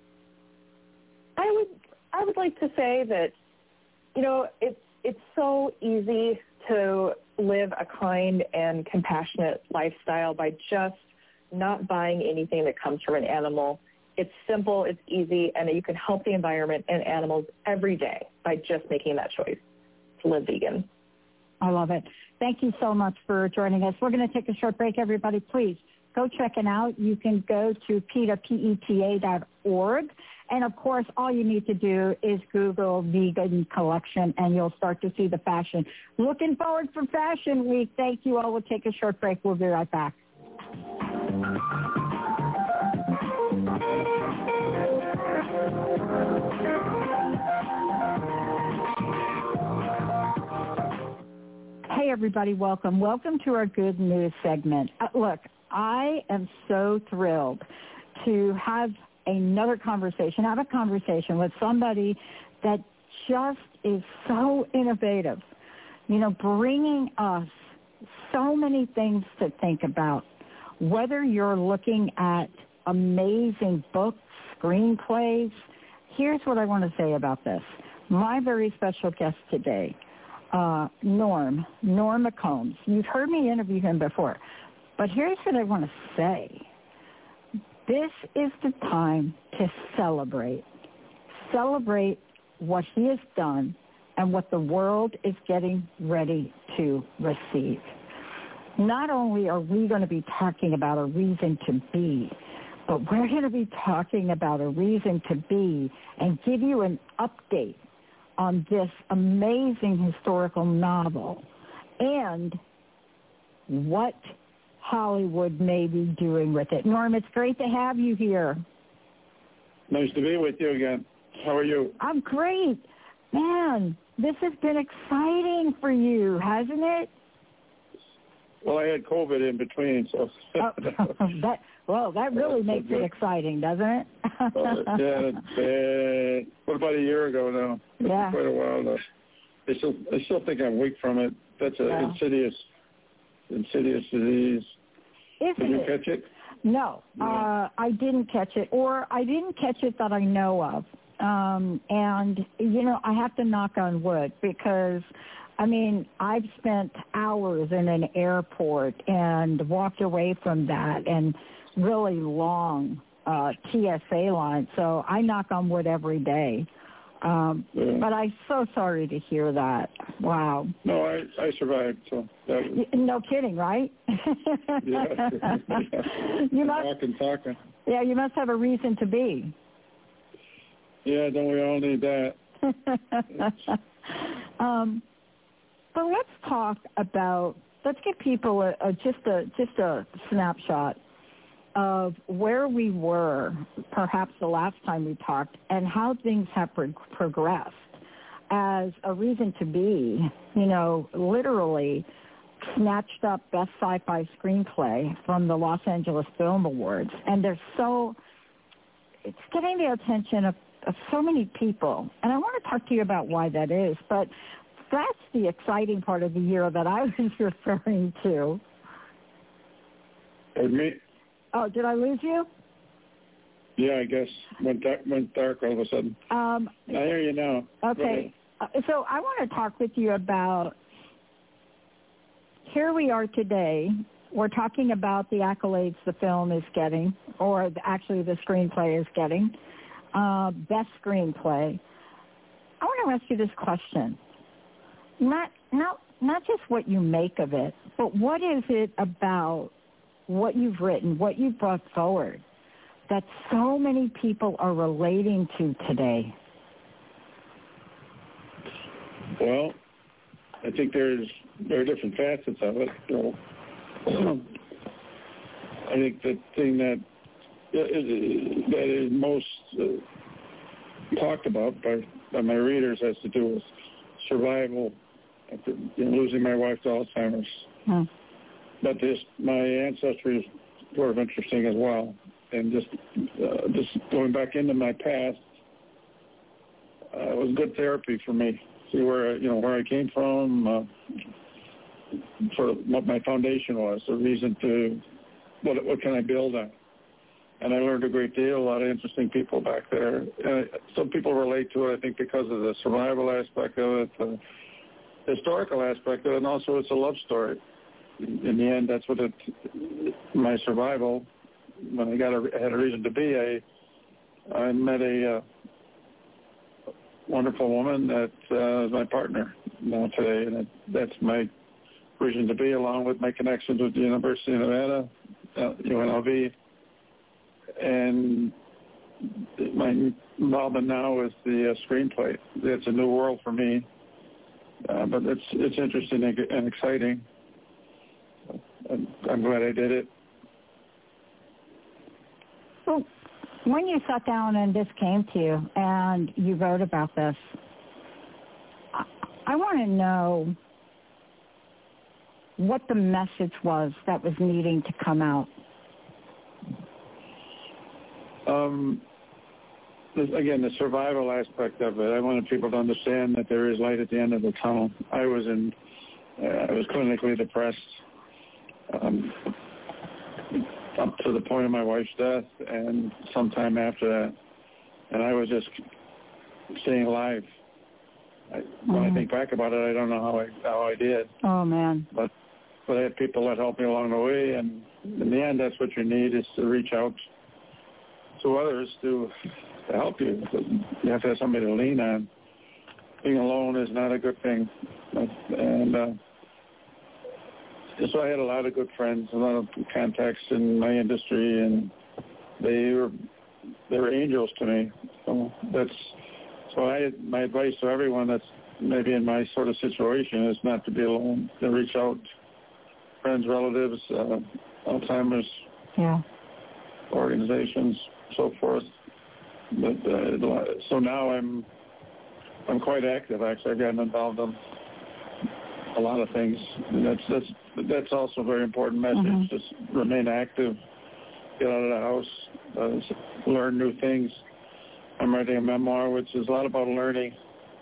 I would, I would like to say that, you know, it's it's so easy to live a kind and compassionate lifestyle by just not buying anything that comes from an animal. It's simple, it's easy, and you can help the environment and animals every day by just making that choice to live vegan. I love it. Thank you so much for joining us. We're going to take a short break, everybody. Please go check it out. You can go to PETA, P E T A dot org. And, of course, all you need to do is Google vegan collection, and you'll start to see the fashion. Looking forward for Fashion Week. Thank you all. We'll take a short break. We'll be right back. Hey, everybody. Welcome. Welcome to our Good News segment. Uh, look, I am so thrilled to have another conversation, have a conversation with somebody that just is so innovative, you know, bringing us so many things to think about, whether you're looking at amazing books, screenplays. Here's what I want to say about this. My very special guest today, uh, Norm, Norm McCombs. You've heard me interview him before, but here's what I want to say. This is the time to celebrate. Celebrate what he has done and what the world is getting ready to receive. Not only are we going to be talking about a reason to be, but we're going to be talking about a reason to be and give you an update on this amazing historical novel and what Hollywood may be doing with it. Norm, it's great to have you here. Nice to be with you again. How are you? I'm great. Man, this has been exciting for you, hasn't it? Well, I had COVID in between, so. oh, that, well, that really makes it exciting, doesn't it? uh, yeah, uh, what about a year ago now? Yeah. Quite a while now. I still, I still think I'm weak from it. That's an yeah. insidious, insidious disease. Isn't Did you it? catch it? No, yeah. uh, I didn't catch it, or I didn't catch it that I know of. Um, and, you know, I have to knock on wood because, I mean, I've spent hours in an airport and walked away from that and really long uh, T S A lines. So I knock on wood every day. Um, yeah. But I'm so sorry to hear that. Wow. No, I, I survived. So that was... No kidding, right? yeah. you must, talking, talking. Yeah, you must have a reason to be. Yeah, don't we all need that? um, but let's talk about. Let's give people a, a just a just a snapshot of where we were perhaps the last time we talked and how things have pro- progressed as a reason to be, you know, literally snatched up Best Sci-Fi Screenplay from the Los Angeles Film Awards. And they're so, it's getting the attention of, of so many people. And I want to talk to you about why that is. But that's the exciting part of the year that I was referring to. Pardon me? Oh, did I lose you? Yeah, I guess. Went dark, went dark all of a sudden. Um, I hear you now. Okay. Uh, so I want to talk with you about, here we are today. We're talking about the accolades the film is getting, or the, actually the screenplay is getting, uh, best screenplay. I want to ask you this question. Not, not, not just what you make of it, but what is it about what you've written, what you've brought forward, that so many people are relating to today? Well, I think there's there are different facets of it. You know, I think the thing that that is most uh, talked about by, by my readers has to do with survival after you know, losing my wife to Alzheimer's. Hmm. But this, my ancestry is sort of interesting as well, and just uh, just going back into my past uh, was good therapy for me. See where you know where I came from, uh, sort of what my foundation was, the reason to what what can I build on, and I learned a great deal. A lot of interesting people back there. And some people relate to it, I think, because of the survival aspect of it, the historical aspect of it, and also it's a love story. In the end, that's what it. My survival, when I got a, had a reason to be, I I met a uh, wonderful woman that uh, is my partner now today, and it, that's my reason to be, along with my connections with the University of Nevada, uh, U N L V, and my involvement now is the uh, screenplay. It's a new world for me, uh, but it's it's interesting and exciting. I'm, I'm glad I did it. Well, when you sat down and this came to you and you wrote about this, I, I want to know what the message was that was needing to come out. Um, this, again, the survival aspect of it. I wanted people to understand that there is light at the end of the tunnel. I was in, uh, I was clinically depressed. Um, up to the point of my wife's death and sometime after that. And I was just staying alive. I, mm-hmm. When I think back about it, I don't know how I how I did. Oh, man. But, but I had people that helped me along the way, and in the end, that's what you need, is to reach out to others to, to help you. You have to have somebody to lean on. Being alone is not a good thing. And uh, so I had a lot of good friends, a lot of contacts in my industry, and they were they were angels to me. So that's so I my advice to everyone that's maybe in my sort of situation is not to be alone. To reach out, friends, relatives, uh, Alzheimer's yeah. organizations, so forth. But uh, so now I'm I'm quite active. Actually, I've gotten involved in a lot of things. And that's that's that's also a very important message. Mm-hmm. Just remain active, get out of the house, uh, learn new things. I'm writing a memoir, which is a lot about learning.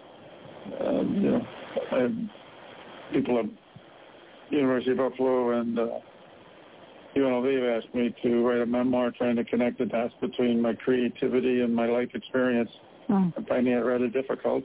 Um, you know, I have people at University of Buffalo and uh, U N L V have asked me to write a memoir, trying to connect the dots between my creativity and my life experience. Mm. I'm finding it rather difficult.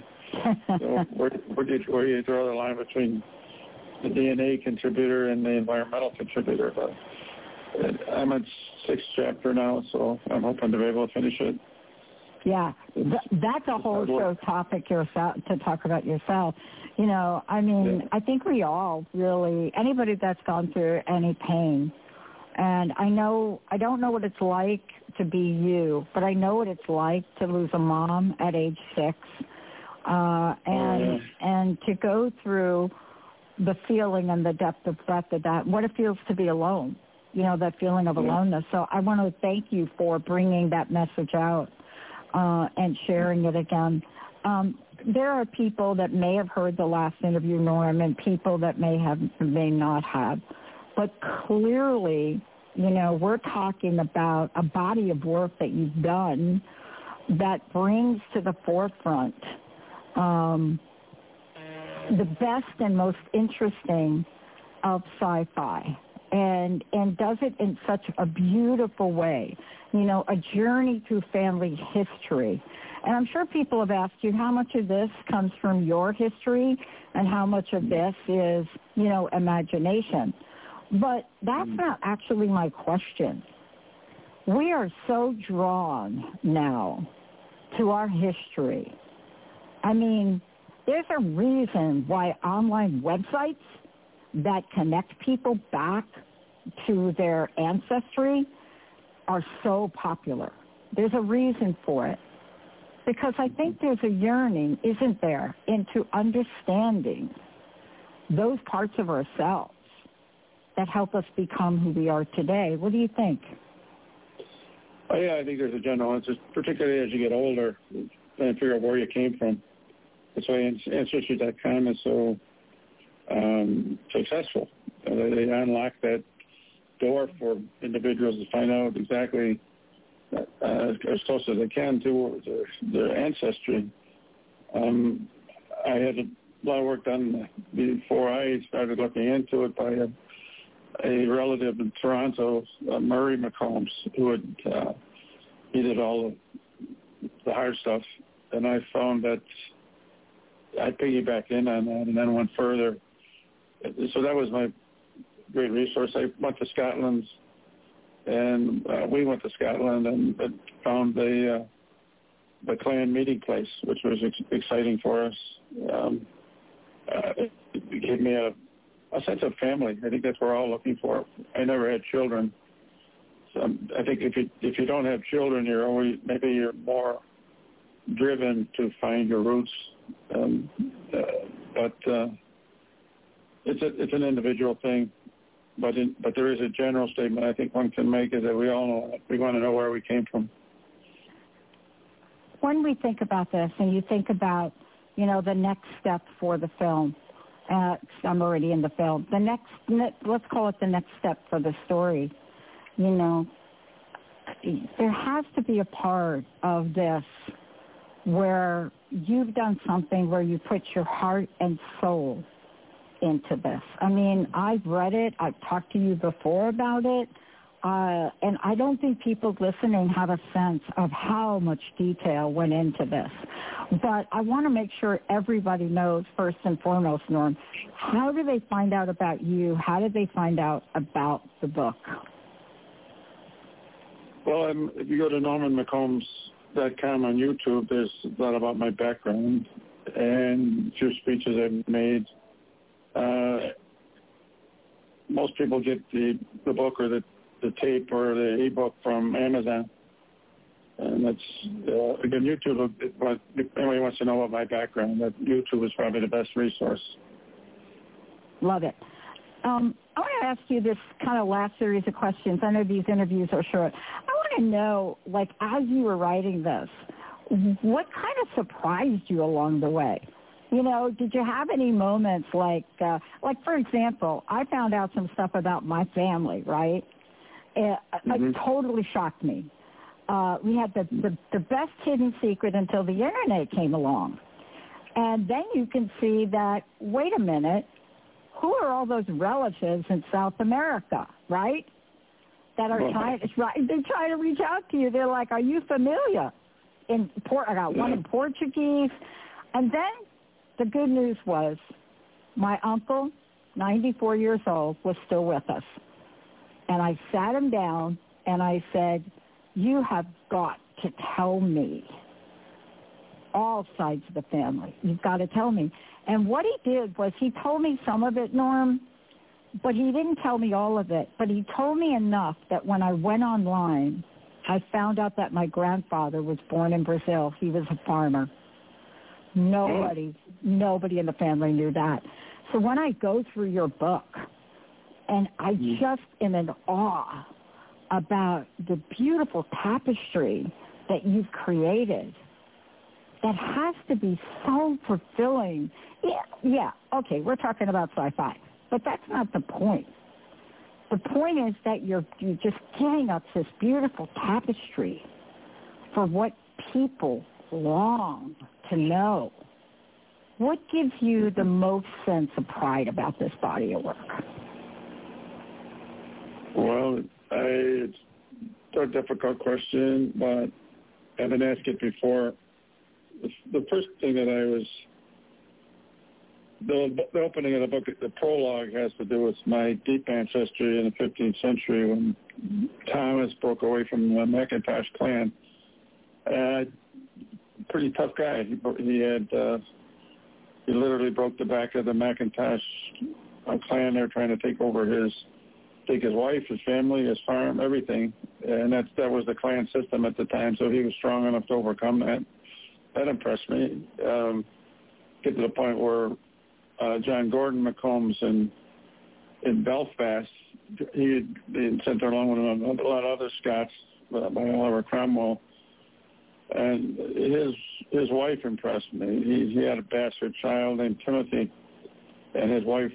So where, where, do you, where do you draw the line between the D N A contributor and the environmental contributor? But I'm at sixth chapter now, so I'm hoping to be able to finish it. Yeah, Th- that's a whole show topic yourself, to talk about yourself. You know, I mean, yeah. I think we all really, anybody that's gone through any pain, and I know, I don't know what it's like to be you, but I know what it's like to lose a mom at age six. Uh, and oh, yeah. and to go through the feeling and the depth of breath of that, what it feels to be alone. you know, that feeling of aloneness. So I want to thank you for bringing that message out uh, and sharing it again. Um, there are people that may have heard the last interview, Norm, and people that may have may not have. But clearly, you know, we're talking about a body of work that you've done that brings to the forefront um, the best and most interesting of sci-fi, and and does it in such a beautiful way. You know, a journey through family history. And I'm sure people have asked you how much of this comes from your history and how much of this is, you know, imagination. But that's not actually my question. We are so drawn now to our history. I mean, there's a reason why online websites that connect people back to their ancestry are so popular. There's a reason for it. Because I think there's a yearning, isn't there, into understanding those parts of ourselves that help us become who we are today. What do you think? Oh, yeah, I think there's a general interest, particularly as you get older, and figure out where you came from. That's why Ancestry dot com is so um, successful. Uh, they unlock that door for individuals to find out exactly uh, as close as they can to their, their ancestry. Um, I had a lot of work done before I started looking into it by a, a relative in Toronto, uh, Murray McCombs, who had uh, he did all the, the hard stuff, and I found that I piggybacked in on that and then went further. So that was my great resource. I went to Scotland, and uh, we went to Scotland and, and found the uh, the clan meeting place, which was ex- exciting for us. Um, uh, it gave me a, a sense of family. I think that's what we're all looking for. I never had children. So I think if you if you don't have children, you're always maybe you're more driven to find your roots. Um, uh, but uh, it's a, it's an individual thing. But in, but there is a general statement I think one can make is that we all know we want to know where we came from. When we think about this, and you think about, you know, the next step for the film, uh, I'm already in the film. The next, let's call it the next step for the story. You know, there has to be a part of this where you've done something where you put your heart and soul into this. I mean, I've read it. I've talked to you before about it. Uh, and I don't think people listening have a sense of how much detail went into this. But I want to make sure everybody knows, first and foremost, Norm, how do they find out about you? How did they find out about the book? Well, um, if you go to norman mccombs dot com on YouTube, there's a lot about my background and a few speeches I've made. Uh, most people get the, the book or the the tape or the ebook from Amazon, and that's uh, again YouTube. If anybody wants to know about my background, that YouTube is probably the best resource. Love it. Um, I want to ask you this kind of last series of questions. I know these interviews are short. I want to know, like, as you were writing this, what kind of surprised you along the way? You know, did you have any moments like, uh, like for example, I found out some stuff about my family, right? It, mm-hmm. it totally shocked me. Uh, we had the, the, the best hidden secret until the internet came along. And then you can see that, wait a minute, who are all those relatives in South America, right? That are trying, they're trying to reach out to you. They're like, are you familiar? In Port, I got one in Portuguese. And then the good news was my uncle, ninety-four years old, was still with us. And I sat him down and I said, you have got to tell me all sides of the family. You've got to tell me. And what he did was he told me some of it, Norm, but he didn't tell me all of it. But he told me enough that when I went online, I found out that my grandfather was born in Brazil. He was a farmer. Nobody, nobody in the family knew that. So when I go through your book, And I just am in awe about the beautiful tapestry that you've created that has to be so fulfilling. Yeah, yeah, okay, we're talking about sci-fi, but that's not the point. The point is that you're, you're just getting up this beautiful tapestry for what people long to know. What gives you the most sense of pride about this body of work? Well, I, it's a difficult question, but I've been asked it before. The, the first thing that I was, the, the opening of the book, the prologue has to do with my deep ancestry in the fifteenth century when Thomas broke away from the McIntosh clan. Uh, pretty tough guy. He, he had, uh, he literally broke the back of the McIntosh clan. They're trying to take over his, take his wife, his family, his farm, everything. And that's, that was the clan system at the time, so he was strong enough to overcome that. That impressed me. Um, get to the point where uh, John Gordon McCombs in in Belfast, he had been sent there along with a lot of other Scots uh, by Oliver Cromwell, and his his wife impressed me. He, he had a bastard child named Timothy, and his wife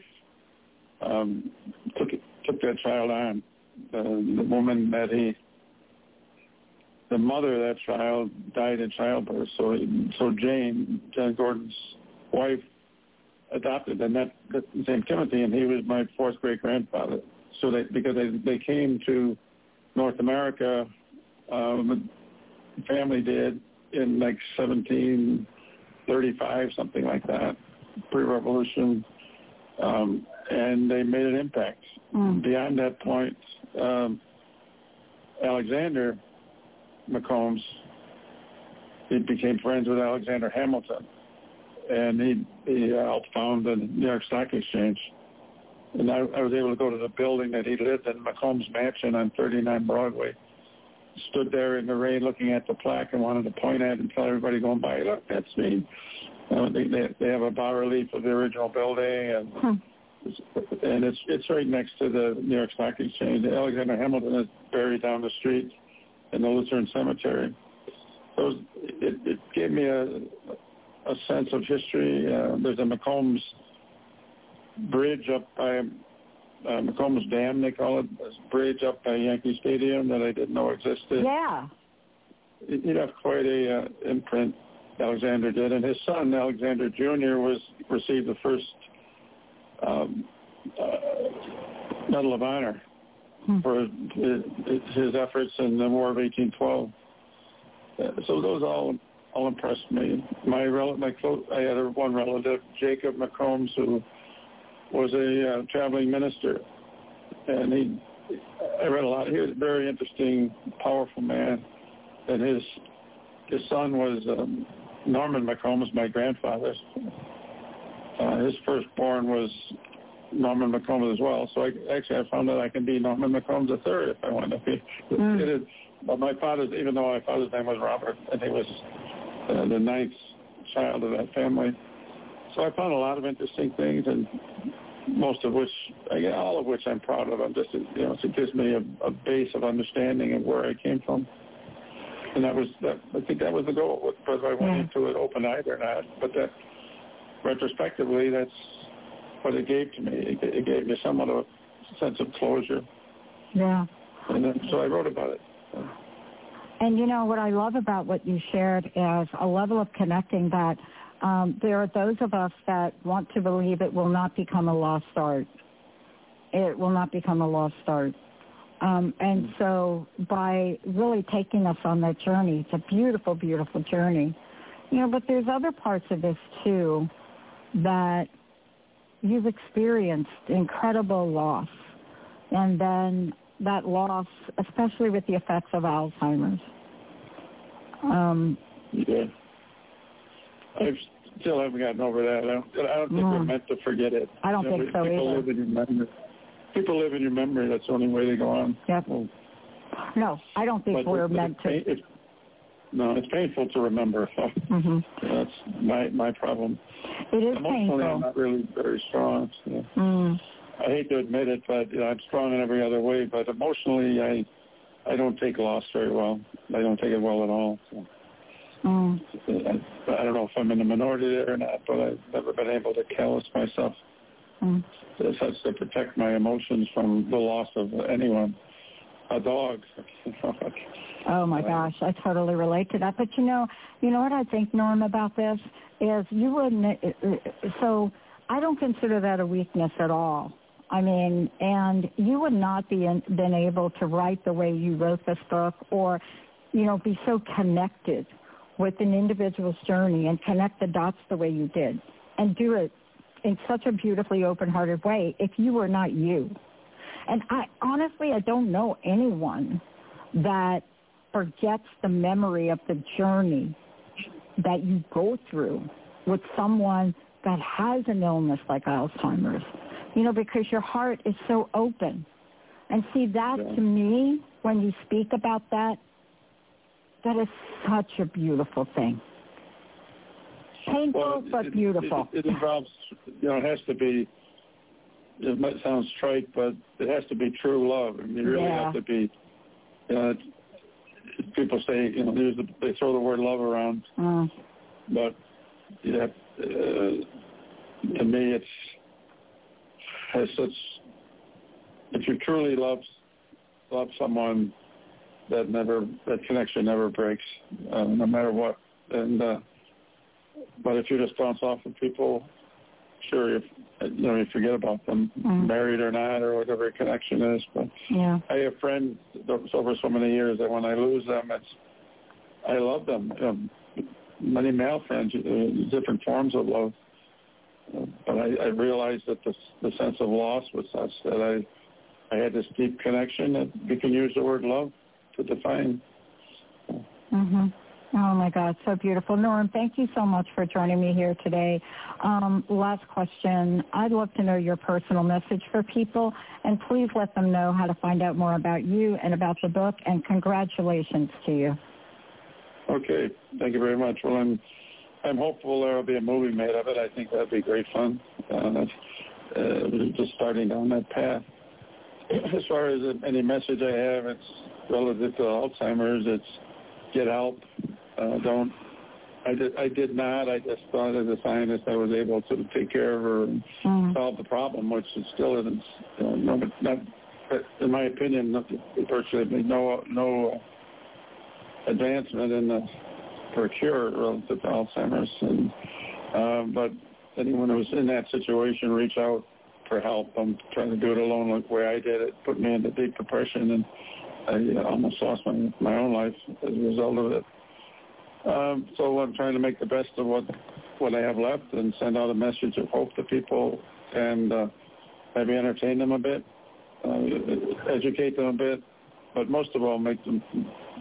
um, took took that child on. Uh, the woman that he, the mother of that child died in childbirth. So so Jane, John Gordon's wife, adopted, and that, that named Timothy, and he was my fourth great grandfather. So they because they they came to North America, um, the family did in like seventeen thirty-five, something like that, pre-revolution, um, and they made an impact. Mm. Beyond that point, um, Alexander McCombs, he became friends with Alexander Hamilton, and he, he uh, helped found the New York Stock Exchange. And I, I was able to go to the building that he lived in, McCombs Mansion on thirty-nine Broadway. Stood there in the rain looking at the plaque and wanted to point at it and tell everybody going by, look, that's me. Uh, they, they, they have a bas-relief of the original building, and hmm. and it's it's right next to the New York Stock Exchange. Alexander Hamilton is buried down the street in the Lutheran Cemetery. So it, it gave me a, a sense of history. Uh, there's a McCombs Bridge up by uh, McCombs Dam, they call it, this bridge up by Yankee Stadium that I didn't know existed. Yeah. He'd have quite a uh, imprint, Alexander did. And his son, Alexander Junior, was received the first um, uh, Medal of Honor hmm. for his, his efforts in the War of eighteen twelve. Uh, so those all all impressed me. My rel- my close, I had a, one relative, Jacob McCombs, who was a uh, traveling minister, and he, I read a lot. He was a very interesting, powerful man, and his his son was um, Norman McCombs, my grandfather. Uh, his firstborn was Norman McCombs as well. So I, actually, I found that I can be Norman McCombs the third if I want to be. Mm. It is, but my father's, even though my father's name was Robert, and he was uh, the ninth child of that family. So I found a lot of interesting things, and most of which, again, all of which I'm proud of. I'm just, you know, it gives me a, a base of understanding of where I came from, and that was, that, I think that was the goal, whether I went yeah. into it open-eyed or not. But that, retrospectively, that's what it gave to me. It, it gave me somewhat of a sense of closure. Yeah. And then, so I wrote about it. And you know what I love about what you shared is a level of connecting that. Um, there are those of us that want to believe it will not become a lost art. It will not become a lost art. Um, and so by really taking us on that journey, it's a beautiful, beautiful journey. You know, but there's other parts of this, too, that you've experienced incredible loss. And then that loss, especially with the effects of Alzheimer's. Um, yeah. I still haven't gotten over that. I don't, I don't think no. we're meant to forget it. I don't you know, think so people either. Live in your memory. People live in your memory. That's the only way they go on. Yep. Well, no, I don't think we're it, meant to. It, no, it's painful to remember. So mm-hmm. That's my my problem. It is Emotionally, painful. I'm not really very strong. So. Mm. I hate to admit it, but you know, I'm strong in every other way. But emotionally, I I don't take loss very well. I don't take it well at all. So. Mm. I, I don't know if I'm in the minority there or not, but I've never been able to callous myself Mm. such to protect my emotions from the loss of anyone. A dog. Oh my gosh, I totally relate to that. But you know, you know what I think, Norm, about this is you wouldn't. So I don't consider that a weakness at all. I mean, and you would not be in, been able to write the way you wrote this book, or you know, be so connected with an individual's journey and connect the dots the way you did, and do it in such a beautifully open-hearted way if you were not you. And I honestly, I don't know anyone that forgets the memory of the journey that you go through with someone that has an illness like Alzheimer's, you know, because your heart is so open. And see, that yeah. to me, when you speak about that, that is such a beautiful thing. Painful, well, but it, beautiful. It, it involves, you know, it has to be, it might sound trite, but it has to be true love. I mean, you really yeah. have to be, you know, people say, you know, there's the, they throw the word love around, mm. but yeah, uh, to me, it's has such. If you truly love love someone, that never that connection never breaks, uh, no matter what. And uh, but if you just bounce off of people, sure, if, you know, you forget about them, mm. married or not, or whatever your connection is. But yeah. I have friends over so many years that when I lose them, it's I love them. You know, many male friends, uh, different forms of love. Uh, but I, I realized that the, the sense of loss was such that I, I had this deep connection that we can use the word love to define. Mm-hmm. Oh, my God, so beautiful. Norm, thank you so much for joining me here today. Um, last question. I'd love to know your personal message for people, and please let them know how to find out more about you and about the book, and congratulations to you. Okay, thank you very much. Well, I'm I'm hopeful there will be a movie made of it. I think that would be great fun. Uh, that's, uh, just starting down that path. As far as any message I have, it's relative to Alzheimer's. It's get help. Uh, don't. I did. I did not. I just thought as a scientist I was able to take care of her and mm. solve the problem, which it still isn't. You know, no, not, in my opinion, not, virtually no no advancement in the for a cure relative to Alzheimer's. And uh, but anyone who's in that situation, reach out for help. I'm trying to do it alone like the way I did it. Put me into deep depression, and I almost lost my my own life as a result of it. Um, so I'm trying to make the best of what what I have left and send out a message of hope to people, and uh, maybe entertain them a bit, uh, educate them a bit, but most of all make them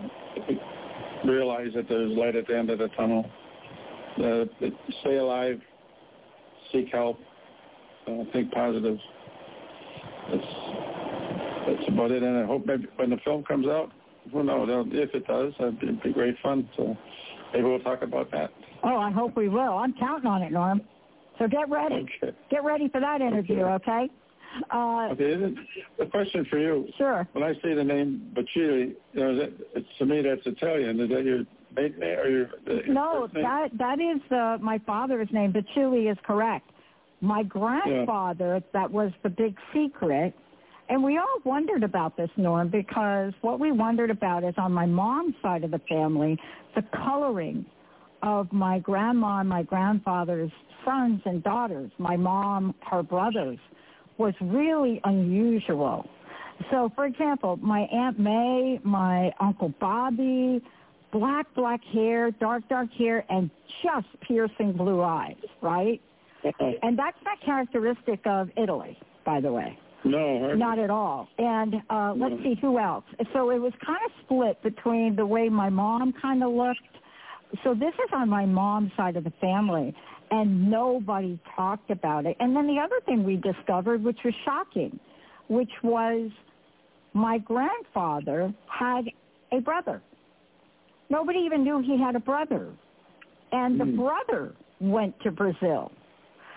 realize that there's light at the end of the tunnel. Uh, stay alive, seek help, uh, think positive. That's, that's about it. And I hope maybe when the film comes out, who knows, if it does, it'd be great fun. So maybe we'll talk about that. Oh, I hope we will. I'm counting on it, Norm. So get ready. Okay. Get ready for that interview, okay? okay? Uh, okay, a question for you. Sure. When I say the name Bacilli, you know, that, it's, to me that's Italian. Is that your maiden name or your, your No, that that is uh, my father's name. Bacilli is correct. My grandfather, yeah. that was the big secret. And we all wondered about this, Norm, because what we wondered about is on my mom's side of the family, the coloring of my grandma and my grandfather's sons and daughters, my mom, her brothers, was really unusual. So, for example, my Aunt May, my Uncle Bobby, black, black hair, dark, dark hair, and just piercing blue eyes, right? And that's not characteristic of Italy, by the way. No, not at all. And uh, let's no. see, who else? So it was kind of split between the way my mom kind of looked. So this is on my mom's side of the family, and nobody talked about it. And then the other thing we discovered, which was shocking, which was my grandfather had a brother. Nobody even knew he had a brother. And the mm. brother went to Brazil.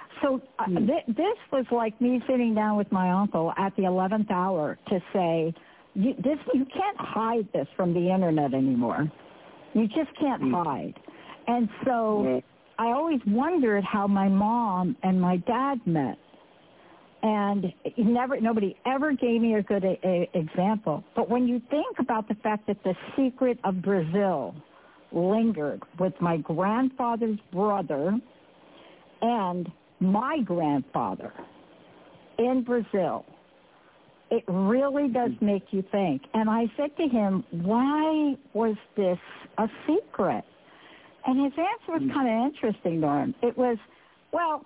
So uh, th- this was like me sitting down with my uncle at the eleventh hour to say, you, this you can't hide this from the internet anymore. You just can't mm. hide. And so yeah. I always wondered how my mom and my dad met. And never, nobody ever gave me a good a, a example. But when you think about the fact that the secret of Brazil lingered with my grandfather's brother and my grandfather in Brazil, it really does make you think. And I said to him, why was this a secret? And his answer was kind of interesting, Norm. It was, well,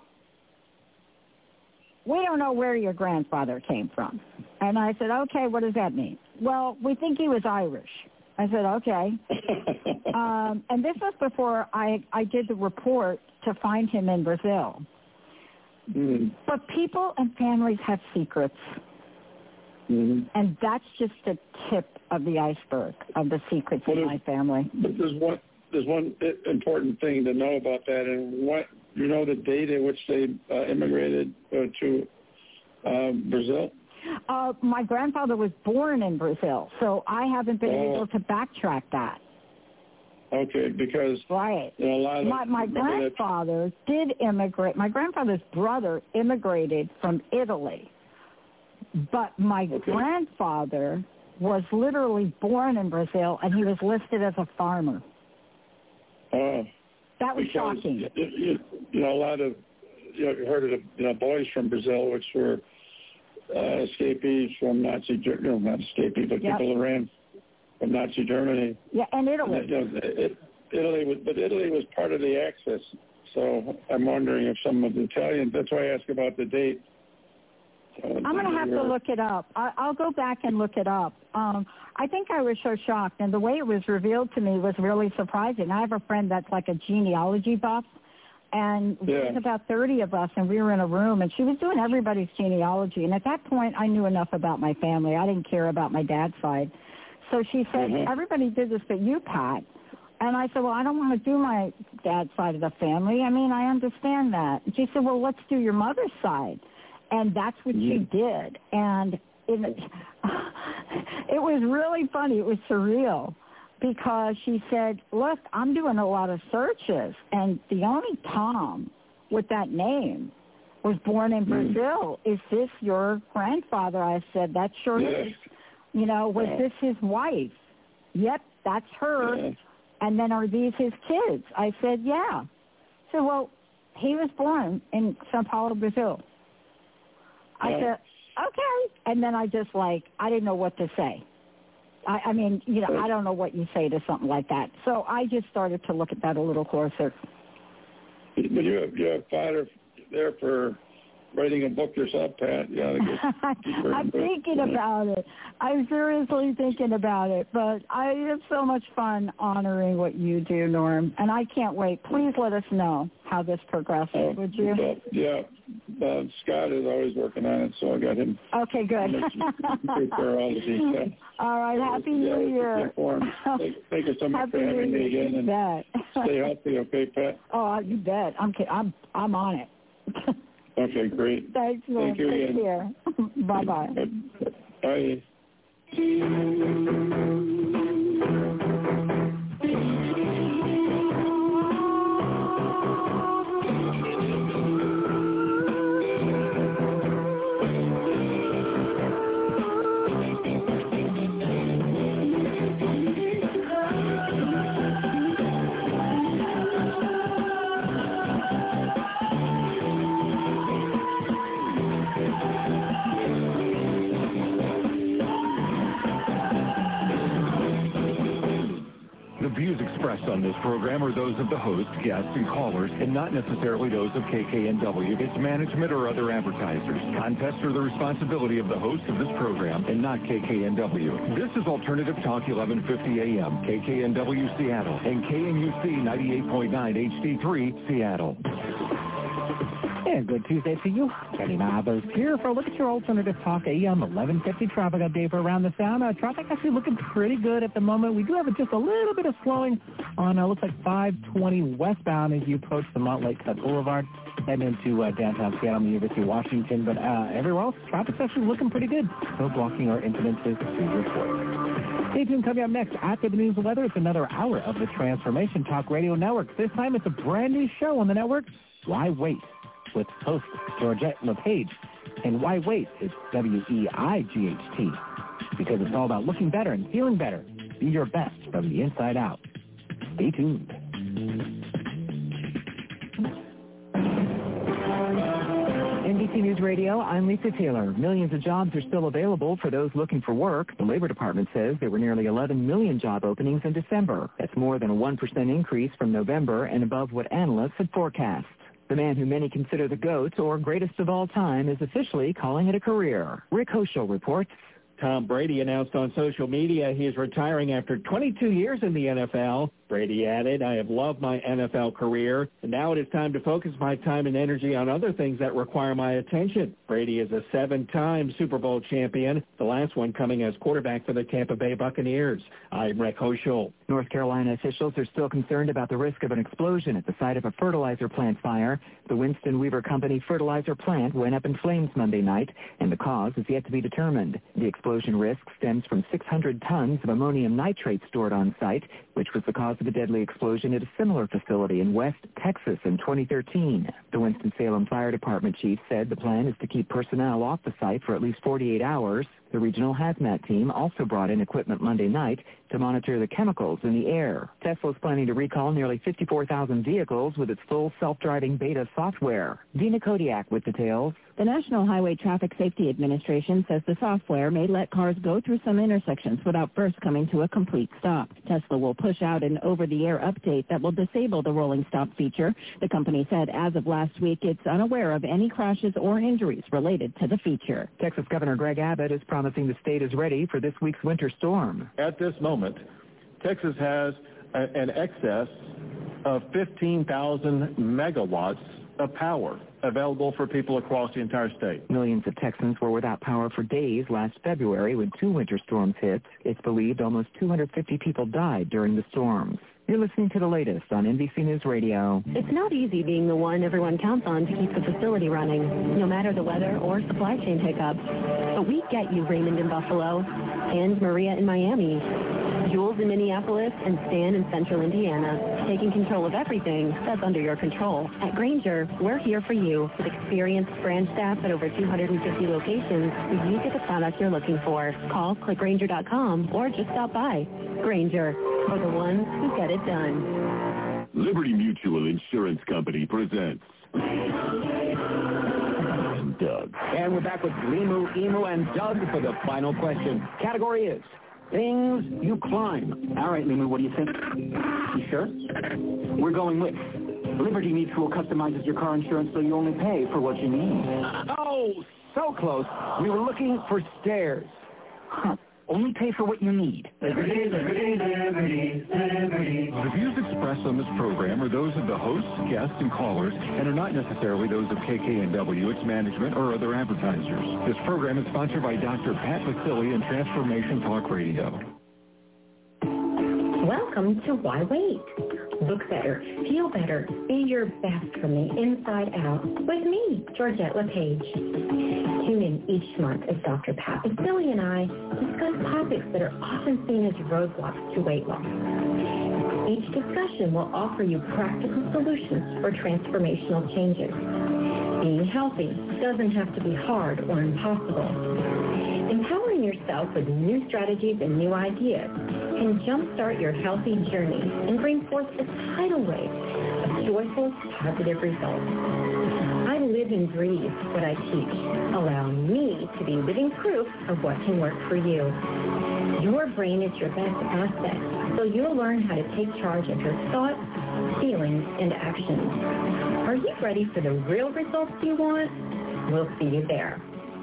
we don't know where your grandfather came from. And I said, okay, what does that mean? Well, we think he was Irish. I said, okay. um, and this was before I, I did the report to find him in Brazil. Mm. But people and families have secrets. Mm-hmm. And that's just the tip of the iceberg of the secrets well, in my family. But there's one, there's one important thing to know about that, and what you know the date at which they uh, immigrated uh, to uh, Brazil? Uh, my grandfather was born in Brazil, so I haven't been oh. able to backtrack that. Okay, because right. You know, a lot of my, my grandfather that... did immigrate. My grandfather's brother immigrated from Italy, but my okay. grandfather was literally born in Brazil, and he was listed as a farmer. Oh. That was because, shocking. You, you know, a lot of, you know, you heard of the you know, boys from Brazil, which were uh, escapees from Nazi Germany, no, not escapees, but yep. people that ran from Nazi Germany. Yeah, and Italy. And, you know, it, Italy was, but Italy was part of the Axis. So I'm wondering if some of the Italians, that's why I asked about the date. So I'm going to have to look it up. I, I'll go back and look it up. Um, I think I was so shocked, and the way it was revealed to me was really surprising. I have a friend that's like a genealogy buff, and yeah. there's about thirty of us, and we were in a room, and she was doing everybody's genealogy. And at that point, I knew enough about my family. I didn't care about my dad's side. So she said, mm-hmm. everybody did this but you, Pat. And I said, well, I don't want to do my dad's side of the family. I mean, I understand that. And she said, well, let's do your mother's side. And that's what yeah. she did. And it, it was really funny. It was surreal because she said, look, I'm doing a lot of searches, and the only Tom with that name was born in Brazil. Is this your grandfather? I said, that sure yeah. is. You know, was yeah. this his wife? Yep, that's her. Yeah. And then are these his kids? I said, yeah. So, well, he was born in Sao Paulo, Brazil. I yeah. said, okay. And then I just like, I didn't know what to say. I, I mean, you know, I don't know what you say to something like that. So I just started to look at that a little closer. But you have, you have father there for writing a book yourself, Pat. You ought to get I'm thinking about it. I'm seriously thinking about it. But I have so much fun honoring what you do, Norm. And I can't wait. Please let us know how this progresses, uh, would you? Uh, yeah. Uh, Scott is always working on it, so I got him. Okay, good. Prepare all the details. All right. Happy yeah, New Year. Thank, thank you so much Happy for having New me again. And bet. stay healthy, okay, Pat? Oh, you bet. I'm I'm I'm on it. Okay, great. Thanks, Norm. Thank you Take again. care. Bye-bye. Bye. The views expressed on this program are those of the host, guests, and callers, and not necessarily those of K K N W, its management, or other advertisers. Contests are the responsibility of the host of this program and not K K N W. This is Alternative Talk eleven fifty A M, K K N W Seattle, and K N U C ninety-eight point nine H D three Seattle. And good Tuesday to you. Kenny Navas here for a look at your Alternative Talk A M eleven fifty traffic update for around the sound. Uh, traffic actually looking pretty good at the moment. We do have just a little bit of slowing on, uh, looks like five twenty westbound as you approach the Montlake Cut Boulevard. heading into uh, downtown Seattle and the University of Washington, but uh, everywhere else, traffic's actually looking pretty good. No blocking our incidences to report. Stay tuned. Coming up next after the news and weather, it's another hour of the Transformation Talk Radio Network. This time it's a brand new show on the network, Why Wait, with host Georgette LePage. And why wait? It's W E I G H T. Because it's all about looking better and feeling better. Be your best from the inside out. Stay tuned. N B C News Radio, I'm Lisa Taylor. Millions of jobs are still available for those looking for work. The Labor Department says there were nearly eleven million job openings in December. That's more than a one percent increase from November and above what analysts had forecast. The man who many consider the GOAT, or greatest of all time, is officially calling it a career. Rick Hoschel reports. Tom Brady announced on social media he is retiring after twenty-two years in the N F L. Brady added, I have loved my N F L career, and now it is time to focus my time and energy on other things that require my attention. Brady is a seven-time Super Bowl champion, the last one coming as quarterback for the Tampa Bay Buccaneers. I'm Rick Hoschel. North Carolina officials are still concerned about the risk of an explosion at the site of a fertilizer plant fire. The Winston Weaver Company fertilizer plant went up in flames Monday night, and the cause is yet to be determined. The explosion risk stems from six hundred tons of ammonium nitrate stored on site, which was the cause of a deadly explosion at a similar facility in West Texas in twenty thirteen. The Winston-Salem Fire Department chief said the plan is to keep personnel off the site for at least forty-eight hours. The regional hazmat team also brought in equipment Monday night to monitor the chemicals in the air. Tesla is planning to recall nearly fifty-four thousand vehicles with its full self-driving beta software. Dina Kodiak with details. The National Highway Traffic Safety Administration says the software may let cars go through some intersections without first coming to a complete stop. Tesla will push out an over-the-air update that will disable the rolling stop feature. The company said as of last week it's unaware of any crashes or injuries related to the feature. Texas Governor Greg Abbott is promising the state is ready for this week's winter storm. At this moment, Texas has a, an excess of fifteen thousand megawatts of power available for people across the entire state. Millions of Texans were without power for days last February when two winter storms hit. It's believed almost two hundred fifty people died during the storms. You're listening to the latest on N B C News Radio. It's not easy being the one everyone counts on to keep the facility running, no matter the weather or supply chain hiccups. But we get you, Raymond in Buffalo, and Maria in Miami, Jules in Minneapolis, and Stan in Central Indiana, taking control of everything that's under your control. At Grainger, we're here for you with experienced branch staff at over two hundred fifty locations so you get the product you're looking for. Call click grainger dot com or just stop by. Grainger, for the ones who get it done. Liberty Mutual Insurance Company presents and Doug. And we're back with Limu, Emu, and Doug for the final question. Category is things you climb. All right, Limu, what do you think? You sure? We're going with Liberty Mutual customizes your car insurance so you only pay for what you need. Oh, so close. We were looking for stairs. Huh. Only pay for what you need. Liberty, liberty, liberty, liberty. The views expressed on this program are those of the hosts, guests, and callers, and are not necessarily those of K K N W, its management, or other advertisers. This program is sponsored by Doctor Pat Vasili and Transformation Talk Radio. Welcome to Why Wait? Look better, feel better, be your best from the inside out with me, Georgette LePage. Tune in each month as Doctor Pat Vasili and I discuss topics that are often seen as roadblocks to weight loss. Each discussion will offer you practical solutions for transformational changes. Being healthy doesn't have to be hard or impossible. Empowering yourself with new strategies and new ideas can jumpstart your healthy journey and bring forth a tidal wave of joyful, positive results. I live and breathe what I teach, allowing me to be living proof of what can work for you. Your brain is your best asset, so you'll learn how to take charge of your thoughts, feelings, and actions. Are you ready for the real results you want? We'll see you there.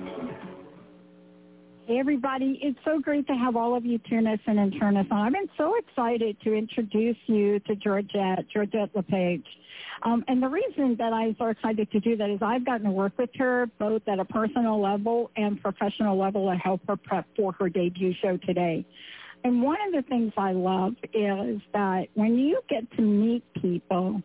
Hey, everybody. It's so great to have all of you tune us in and turn us on. I've been so excited to introduce you to Georgette, Georgette LePage. Um, and the reason that I'm so excited to do that is I've gotten to work with her both at a personal level and professional level to help her prep for her debut show today. And one of the things I love is that when you get to meet people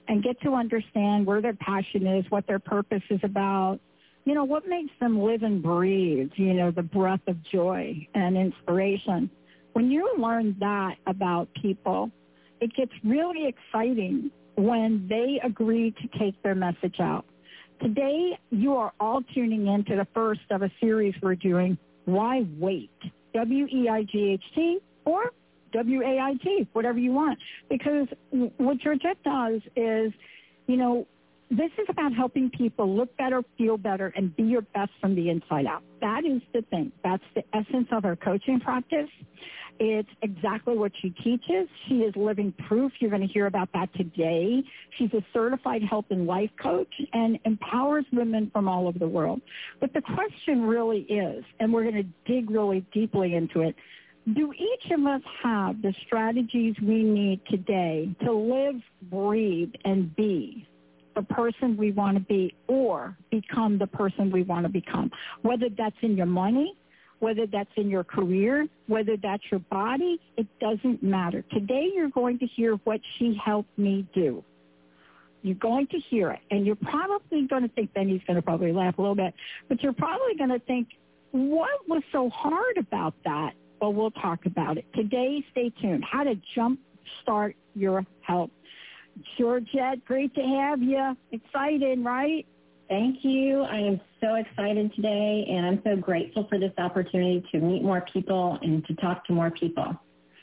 and get to understand where their passion is, what their purpose is about, you know, what makes them live and breathe, you know, the breath of joy and inspiration. When you learn that about people, it gets really exciting when they agree to take their message out. Today, you are all tuning in to the first of a series we're doing, Why Wait? W E I G H T or W A I T, whatever you want. Because what Georgette does is, you know, this is about helping people look better, feel better, and be your best from the inside out. That is the thing. That's the essence of her coaching practice. It's exactly what she teaches. She is living proof. You're going to hear about that today. She's a certified health and life coach and empowers women from all over the world. But the question really is, and we're going to dig really deeply into it, do each of us have the strategies we need today to live, breathe, and be the person we want to be or become the person we want to become? Whether that's in your money, whether that's in your career, whether that's your body, it doesn't matter. Today you're going to hear what she helped me do. You're going to hear it, and you're probably going to think, Benny's going to probably laugh a little bit, but you're probably going to think, what was so hard about that? Well, we'll talk about it. Today, stay tuned. How to jump start your health. Georgette, great to have you. Excited, right? Thank you. I am so excited today, and I'm so grateful for this opportunity to meet more people and to talk to more people.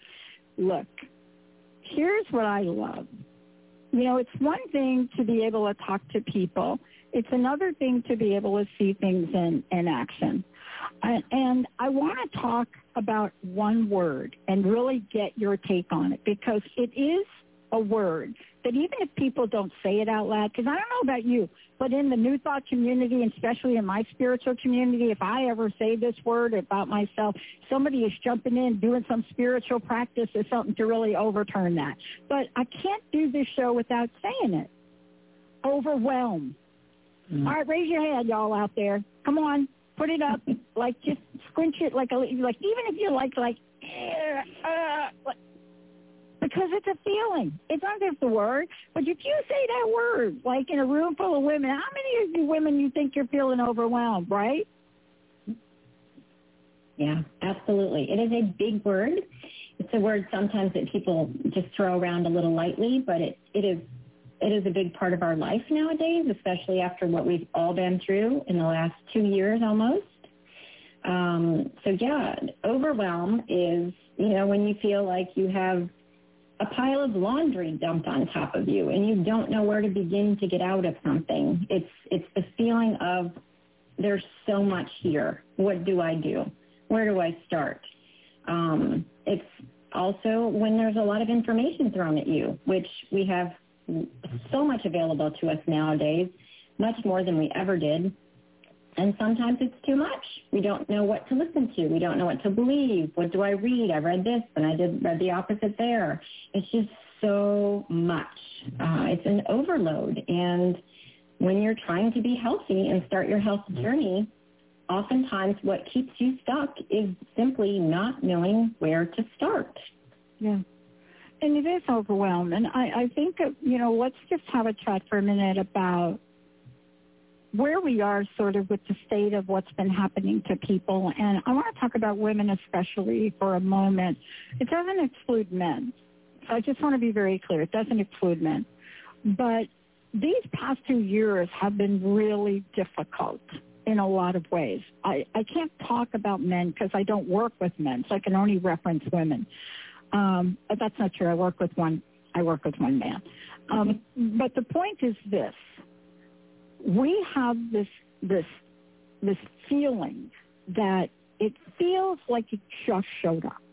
Look, here's what I love. You know, it's one thing to be able to talk to people. It's another thing to be able to see things in, in action. I, and I want to talk about one word and really get your take on it, because it is a word that even if people don't say it out loud, because I don't know about you, but in the New Thought community, and especially in my spiritual community, if I ever say this word about myself, somebody is jumping in, doing some spiritual practice or something to really overturn that. But I can't do this show without saying it. Overwhelm. Mm. All right, raise your hand, y'all out there. Come on, put it up. Like, just squinch it like a, like even if you like, like, uh, uh, like, because it's a feeling. It's not just a word. But if you say that word, like in a room full of women, how many of you women you think you're feeling overwhelmed, right? Yeah, absolutely. It is a big word. It's a word sometimes that people just throw around a little lightly, but it, it is it is a big part of our life nowadays, especially after what we've all been through in the last two years almost. Um, so, yeah, overwhelm is, you know, when you feel like you have a pile of laundry dumped on top of you and you don't know where to begin to get out of something. It's it's the feeling of there's so much here. What do I do? Where do I start? Um, it's also when there's a lot of information thrown at you, which we have so much available to us nowadays, much more than we ever did. And sometimes it's too much. We don't know what to listen to. We don't know what to believe. What do I read? I read this, and I did read the opposite there. It's just so much. Uh, it's an overload. And when you're trying to be healthy and start your health journey, oftentimes what keeps you stuck is simply not knowing where to start. Yeah. And it is overwhelmed. And I, I think, you know, let's just have a chat for a minute about where we are sort of with the state of what's been happening to people. And I want to talk about women especially for a moment. It doesn't exclude men. So I just want to be very clear. It doesn't exclude men. But these past two years have been really difficult in a lot of ways. I, I can't talk about men because I don't work with men, so I can only reference women. Um, but that's not true. I work with one. I work with one man. Um, but the point is this. We have this this this feeling that it feels like it just showed up,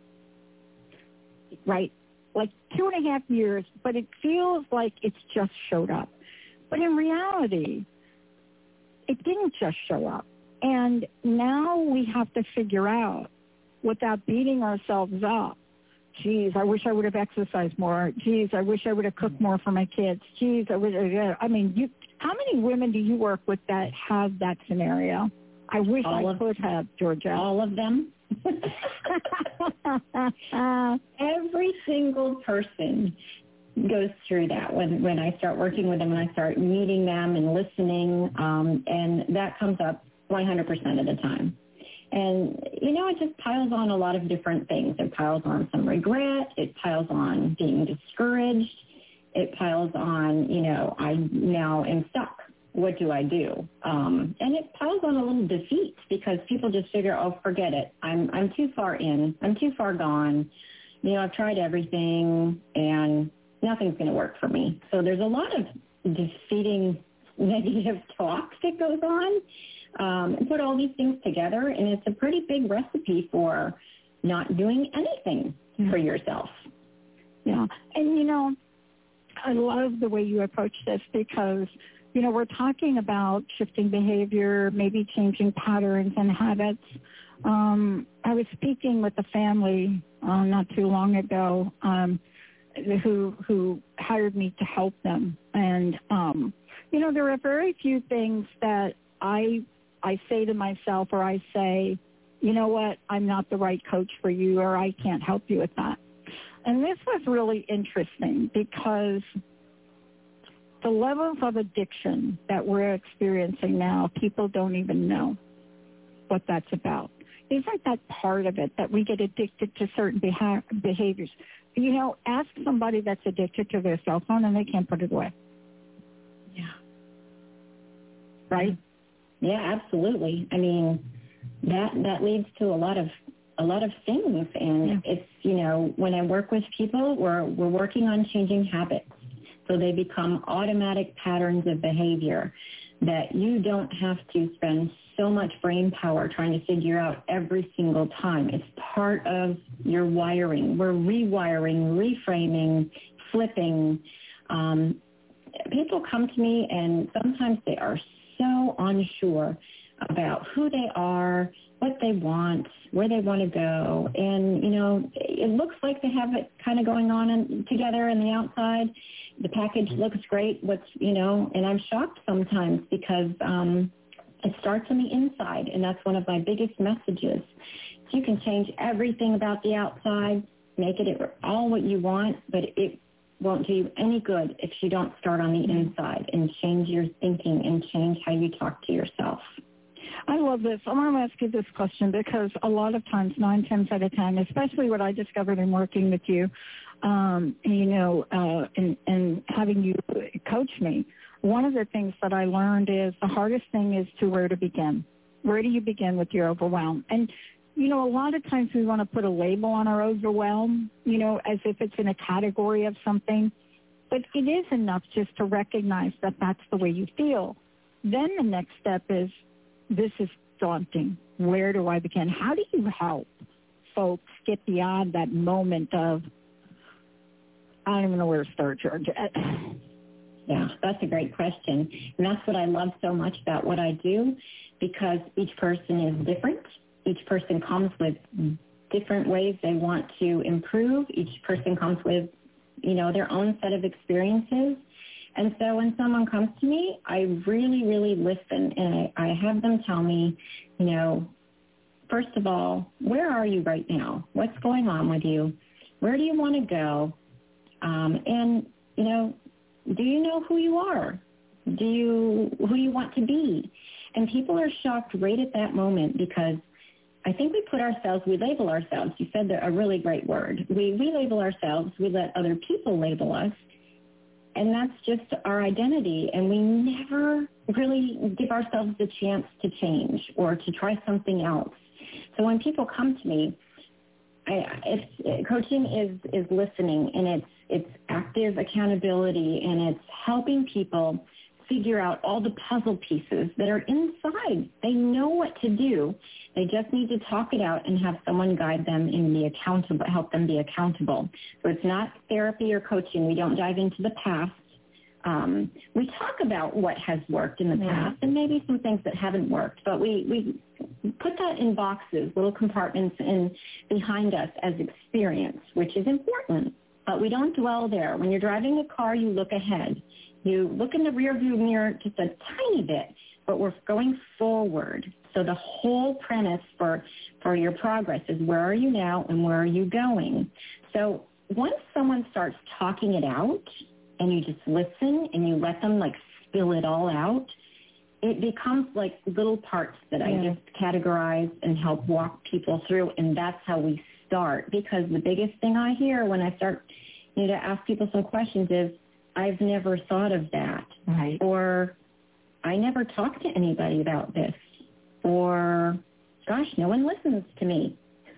right? Like two and a half years, but it feels like it's just showed up. But in reality, it didn't just show up. And now we have to figure out, without beating ourselves up, geez, I wish I would have exercised more. Geez, I wish I would have cooked more for my kids. Geez, I would have, I mean, you, how many women do you work with that have that scenario? I wish all I of, could have, Georgia. All of them. Every single person goes through that when, when I start working with them and I start meeting them and listening, um, and that comes up one hundred percent of the time. And, you know, it just piles on a lot of different things. It piles on some regret. It piles on being discouraged. It piles on, you know, I now am stuck. What do I do? Um, and it piles on a little defeat because people just figure, oh, forget it. I'm I'm too far in. I'm too far gone. You know, I've tried everything, and nothing's going to work for me. So there's a lot of defeating negative talk that goes on. Um, and put all these things together, and it's a pretty big recipe for not doing anything yeah. for yourself. Yeah. And, you know, I love the way you approach this because, you know, we're talking about shifting behavior, maybe changing patterns and habits. Um, I was speaking with a family uh, not too long ago um, who who hired me to help them. And, um, you know, there are very few things that I I say to myself, or I say, you know what, I'm not the right coach for you, or I can't help you with that. And this was really interesting because the levels of addiction that we're experiencing now, people don't even know what that's about. Isn't that part of it, that we get addicted to certain beha- behaviors? You know, ask somebody that's addicted to their cell phone and they can't put it away. Yeah. Right? Yeah, absolutely. I mean, that that leads to a lot of a lot of things, and yeah. it's, you know, when I work with people, we're we're working on changing habits, so they become automatic patterns of behavior that you don't have to spend so much brain power trying to figure out every single time. It's part of your wiring. We're rewiring, reframing, flipping. Um, people come to me, and sometimes they are so unsure about who they are, what they want, where they want to go. And, you know, it looks like they have it kind of going on in, together on the outside. The package looks great. What's, you know, and I'm shocked sometimes because um, it starts on the inside. And that's one of my biggest messages. You can change everything about the outside, make it all what you want, but it won't do you any good if you don't start on the inside and change your thinking and change how you talk to yourself. I love this. I want to ask you this question because a lot of times, nine tenths out of ten, especially what I discovered in working with you, um, you know, uh, and, and having you coach me, one of the things that I learned is the hardest thing is to where to begin. Where do you begin with your overwhelm? And you know, a lot of times we want to put a label on our overwhelm, you know, as if it's in a category of something. But it is enough just to recognize that that's the way you feel. Then the next step is, this is daunting. Where do I begin? How do you help folks get beyond that moment of, I don't even know where to start, Georgia? Yeah, that's a great question. And that's what I love so much about what I do, because each person is different. Each person comes with different ways they want to improve. Each person comes with, you know, their own set of experiences. And so when someone comes to me, I really, really listen, and I, I have them tell me, you know, first of all, where are you right now? What's going on with you? Where do you want to go? Um, and, you know, do you know who you are? Do you, who you want to be? And people are shocked right at that moment because I think we put ourselves, we label ourselves. You said a really great word. We, we label ourselves. We let other people label us. And that's just our identity. And we never really give ourselves the chance to change or to try something else. So when people come to me, I, it's, coaching is, is listening, and it's, it's active accountability, and it's helping people figure out all the puzzle pieces that are inside. They know what to do. They just need to talk it out and have someone guide them and be accountable, help them be accountable. So it's not therapy or coaching. We don't dive into the past. Um, we talk about what has worked in the past and maybe some things that haven't worked, but we, we put that in boxes, little compartments in behind us as experience, which is important, but we don't dwell there. When you're driving a car, you look ahead. You look in the rearview mirror just a tiny bit, but we're going forward. So the whole premise for, for your progress is where are you now and where are you going? So once someone starts talking it out and you just listen and you let them like spill it all out, it becomes like little parts that yeah. I just categorize and help walk people through, and that's how we start. Because the biggest thing I hear when I start, you know, to ask people some questions is, I've never thought of that, right. or I never talked to anybody about this, or gosh, no one listens to me.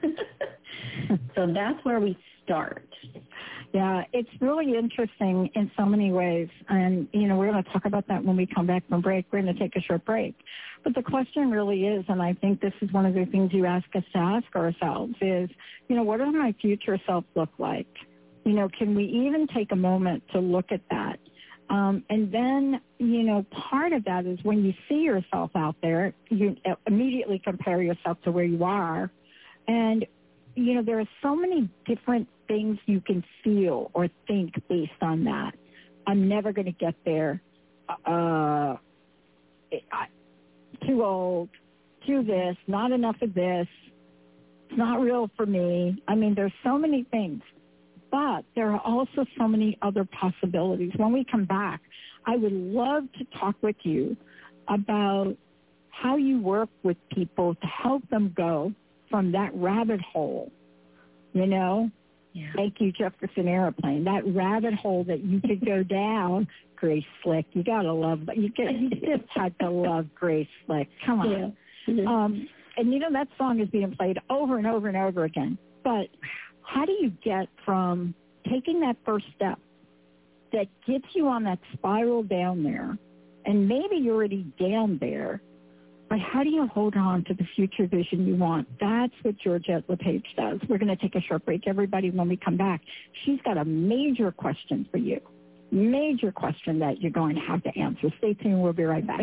So that's where we start. Yeah, it's really interesting in so many ways. And, you know, we're going to talk about that when we come back from break. We're going to take a short break. But the question really is, and I think this is one of the things you ask us to ask ourselves is, you know, what does my future self look like? You know, can we even take a moment to look at that? Um, and then, you know, part of that is when you see yourself out there, you immediately compare yourself to where you are. And, you know, there are so many different things you can feel or think based on that. I'm never going to get there. Uh, I, too old, too this, not enough of this. It's not real for me. I mean, there's so many things. But there are also so many other possibilities. When we come back, I would love to talk with you about how you work with people to help them go from that rabbit hole, you know? Yeah. Thank you, Jefferson Airplane. That rabbit hole that you could go down, Grace Slick. You gotta love, you get, you just had to love Grace Slick. Come on. Yeah. Mm-hmm. Um, and you know that song is being played over and over and over again. But how do you get from taking that first step that gets you on that spiral down there, and maybe you're already down there, but how do you hold on to the future vision you want? That's what Georgette LePage does. We're going to take a short break, everybody. When we come back, she's got a major question for you, major question that you're going to have to answer. Stay tuned. We'll be right back.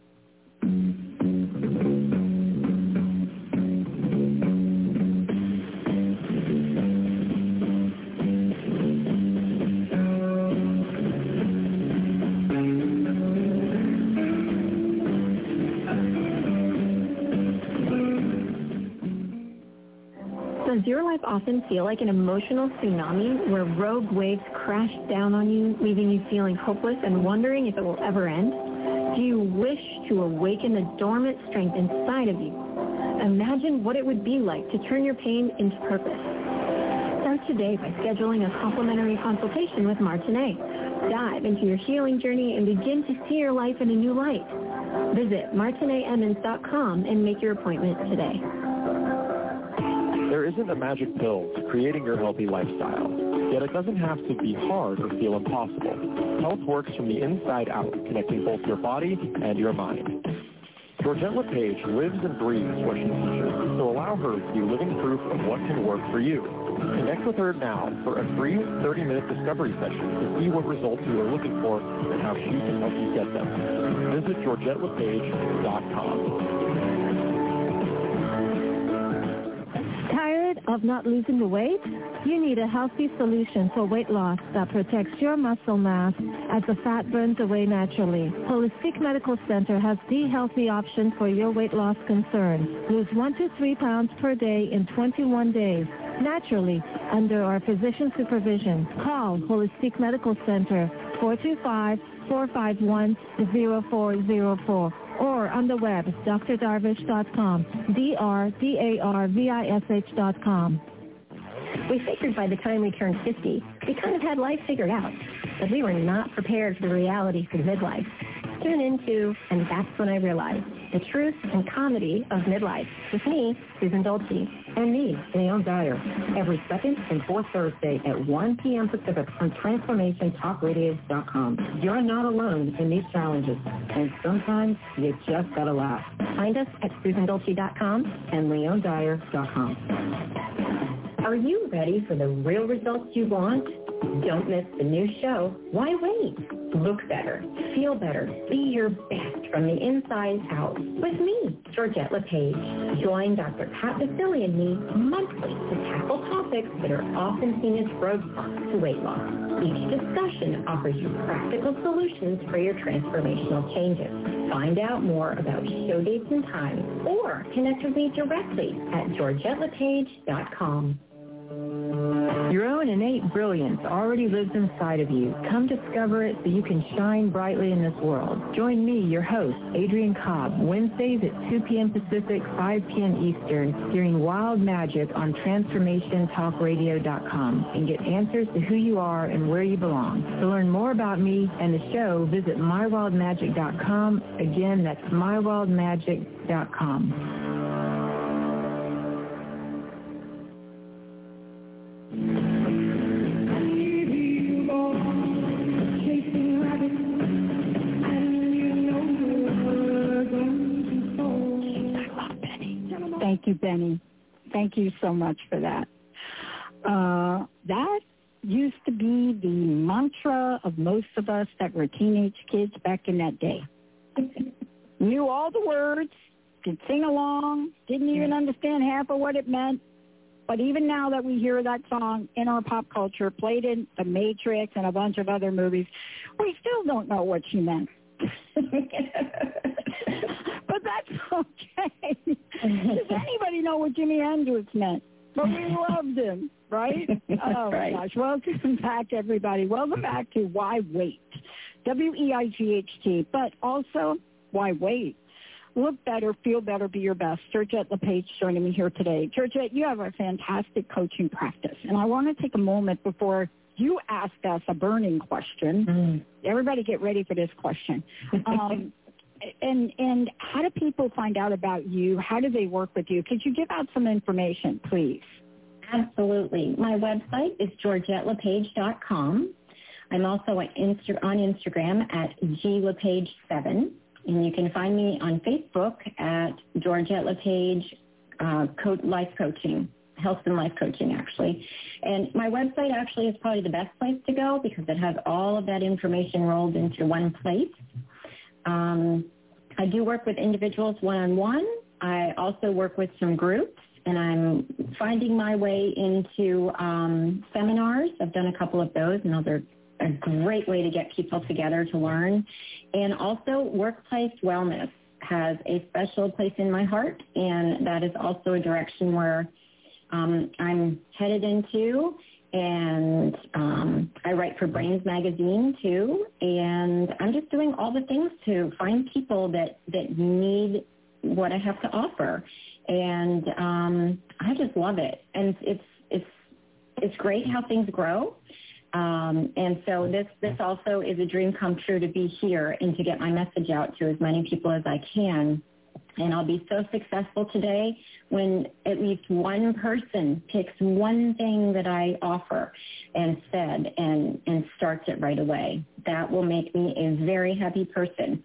Does your life often feel like an emotional tsunami where rogue waves crash down on you, leaving you feeling hopeless and wondering if it will ever end? Do you wish to awaken the dormant strength inside of you? Imagine what it would be like to turn your pain into purpose. Start today by scheduling a complimentary consultation with Martinet. Dive into your healing journey and begin to see your life in a new light. Visit martinet emmons dot com and make your appointment today. There isn't a magic pill to creating your healthy lifestyle, yet it doesn't have to be hard or feel impossible. Health works from the inside out, connecting both your body and your mind. Georgette LePage lives and breathes what she teaches, so allow her to be living proof of what can work for you. Connect with her now for a free thirty-minute discovery session to see what results you are looking for and how she can help you get them. Visit georgette lepage dot com. Tired of not losing the weight? You need a healthy solution for weight loss that protects your muscle mass as the fat burns away naturally. Holistic Medical Center has the healthy option for your weight loss concerns. Lose one to three pounds per day in twenty-one days, naturally, under our physician supervision. Call Holistic Medical Center, four two five, four five one, zero four zero four. Or on the web, d r darvish dot com, D R D A R V I S H dot com. We figured by the time we turned fifty, we kind of had life figured out, but we were not prepared for the realities of midlife. Tune into, and that's when I realized, the truth and comedy of midlife. With me, Susan Dolce. And me, Leon Dyer. Every second and fourth Thursday at one p.m. Pacific on transformation talk radio dot com. You're not alone in these challenges, and sometimes you just gotta laugh. Find us at susan dolce dot com and leon dyer dot com. Are you ready for the real results you want? Don't miss the new show, Why Wait? Look better, feel better, be your best from the inside out. With me, Georgette LePage. Join Doctor Pat Basile and me monthly to tackle topics that are often seen as roadblocks to weight loss. Each discussion offers you practical solutions for your transformational changes. Find out more about show dates and times, or connect with me directly at georgette lepage dot com. Your own innate brilliance already lives inside of you. Come discover it so you can shine brightly in this world. Join me, your host, Adrienne Cobb, Wednesdays at two p.m. Pacific, five p.m. Eastern, during Wild Magic on Transformation Talk Radio dot com, and get answers to who you are and where you belong. To learn more about me and the show, visit my wild magic dot com. Again, that's my wild magic dot com. Thank you, Benny. Thank you so much for that. Uh, that used to be the mantra of most of us that were teenage kids back in that day. Knew all the words, could sing along, didn't even understand half of what it meant. But even now that we hear that song in our pop culture, played in The Matrix and a bunch of other movies, we still don't know what she meant. But that's okay. Does anybody know what Jimi Hendrix meant? But we loved him, right? Oh, right. My gosh. Welcome back, everybody. Welcome back to Why Wait? W E I G H T. But also, why wait? Look better, feel better, be your best. Georgette LePage joining me here today. Georgette, you have a fantastic coaching practice. And I want to take a moment before you ask us a burning question. Mm. Everybody get ready for this question. Um, and and how do people find out about you? How do they work with you? Could you give out some information, please? Absolutely. My website is georgette lepage dot com. I'm also on, Insta- on Instagram at g lepage seven. And you can find me on Facebook at Georgette LePage uh, Co- Life Coaching, Health and Life Coaching, actually. And my website actually is probably the best place to go because it has all of that information rolled into one place. Um, I do work with individuals one-on-one. I also work with some groups, and I'm finding my way into um, seminars. I've done a couple of those, and those are a great way to get people together to learn. And also workplace wellness has a special place in my heart, and that is also a direction where um, I'm headed into. And um, I write for Brains Magazine, too, and I'm just doing all the things to find people that, that need what I have to offer. And um, I just love it. And it's, it's, it's great how things grow. Um, and so this, this also is a dream come true to be here and to get my message out to as many people as I can. And I'll be so successful today when at least one person picks one thing that I offer and said and, and starts it right away. That will make me a very happy person.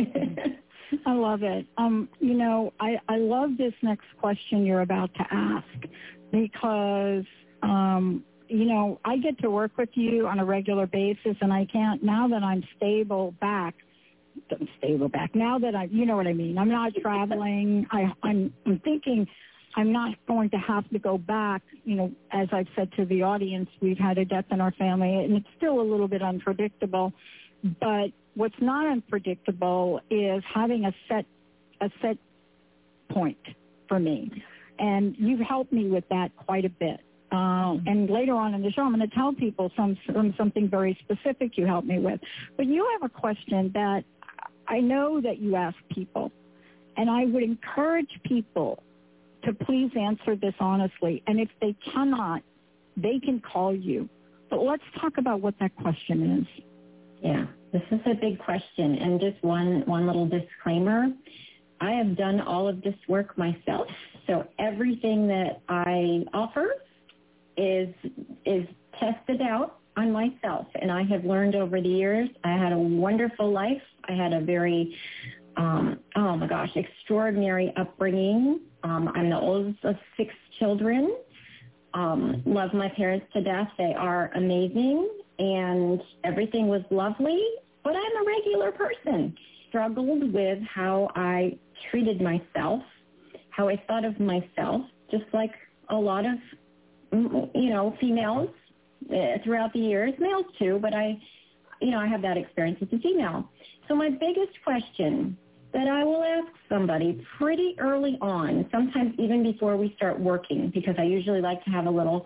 I love it. Um, you know, I, I love this next question you're about to ask because, um, you know, I get to work with you on a regular basis, and I can't, now that I'm stable back, stable back, now that I, you know what I mean, I'm not traveling, I, I'm, I'm thinking I'm not going to have to go back, you know, as I've said to the audience, we've had a death in our family, and it's still a little bit unpredictable, but what's not unpredictable is having a set, a set point for me, and you've helped me with that quite a bit. Uh, and later on in the show, I'm going to tell people some, some something very specific you helped me with. But you have a question that I know that you ask people, and I would encourage people to please answer this honestly. And if they cannot, they can call you. But let's talk about what that question is. Yeah, this is a big question. And just one, one little disclaimer. I have done all of this work myself. So everything that I offer is is tested out on myself, and I have learned over the years. I had a wonderful life. I had a very, um, oh my gosh, extraordinary upbringing. Um, I'm the oldest of six children. Um, love my parents to death. They are amazing, and everything was lovely, but I'm a regular person. Struggled with how I treated myself, how I thought of myself, just like a lot of you know, females uh, throughout the years, males too, but I, you know, I have that experience as a female. So my biggest question that I will ask somebody pretty early on, sometimes even before we start working, because I usually like to have a little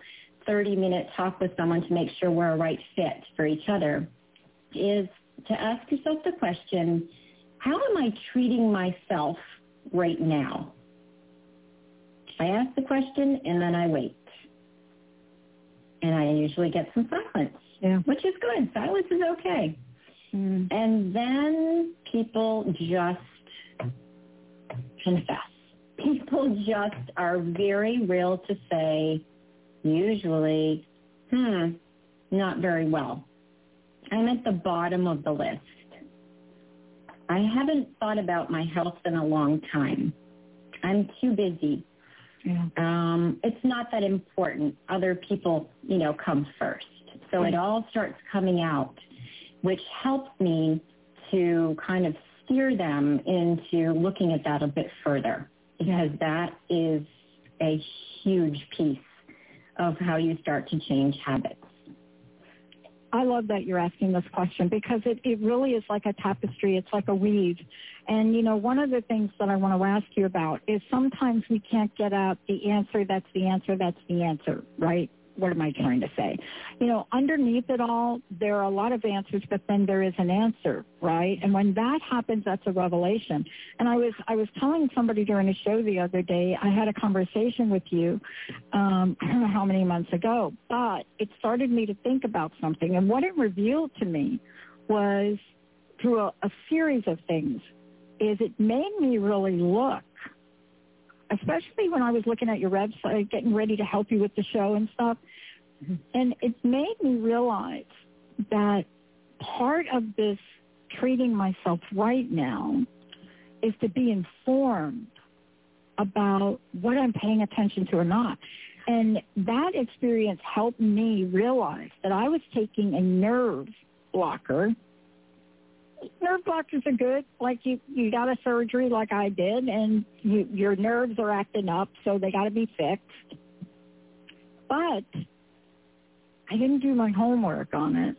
thirty-minute talk with someone to make sure we're a right fit for each other is to ask yourself the question, how am I treating myself right now? I ask the question, and then I wait. And I usually get some silence, yeah. which is good. Silence is okay. Mm. And then people just confess. People just are very real to say, usually, hmm, not very well. I'm at the bottom of the list. I haven't thought about my health in a long time. I'm too busy. Yeah. Um, it's not that important. Other people, you know, come first. So it all starts coming out, which helps me to kind of steer them into looking at that a bit further, because that is a huge piece of how you start to change habits. I love that you're asking this question, because it, it really is like a tapestry. It's like a weave. And, you know, one of the things that I want to ask you about is sometimes we can't get out the answer, that's the answer, that's the answer, right? What am I trying to say? You know, underneath it all, there are a lot of answers, but then there is an answer, right? And when that happens, that's a revelation. And I was I was telling somebody during a show the other day, I had a conversation with you, um, I don't know how many months ago, but it started me to think about something. And what it revealed to me was, through a, a series of things, is it made me really look, especially when I was looking at your website, getting ready to help you with the show and stuff. Mm-hmm. And it made me realize that part of this treating myself right now is to be informed about what I'm paying attention to or not. And that experience helped me realize that I was taking a nerve blocker. Nerve blockers are good. Like you, you got a surgery like I did, and you, your nerves are acting up, so they got to be fixed. But I didn't do my homework on it.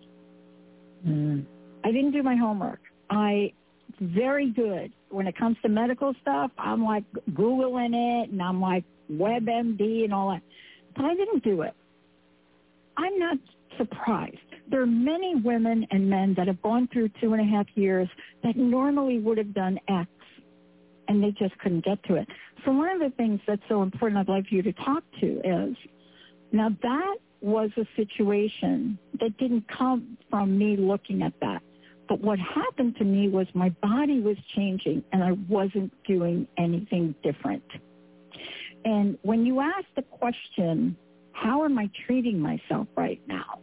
Mm. I didn't do my homework. I very good when it comes to medical stuff. I'm like Googling it, and I'm like WebMD and all that. But I didn't do it. I'm not surprised. There are many women and men that have gone through two and a half years that normally would have done X, and they just couldn't get to it. So one of the things that's so important I'd like you to talk to is, now that was a situation that didn't come from me looking at that. But what happened to me was my body was changing, and I wasn't doing anything different. And when you ask the question, how am I treating myself right now?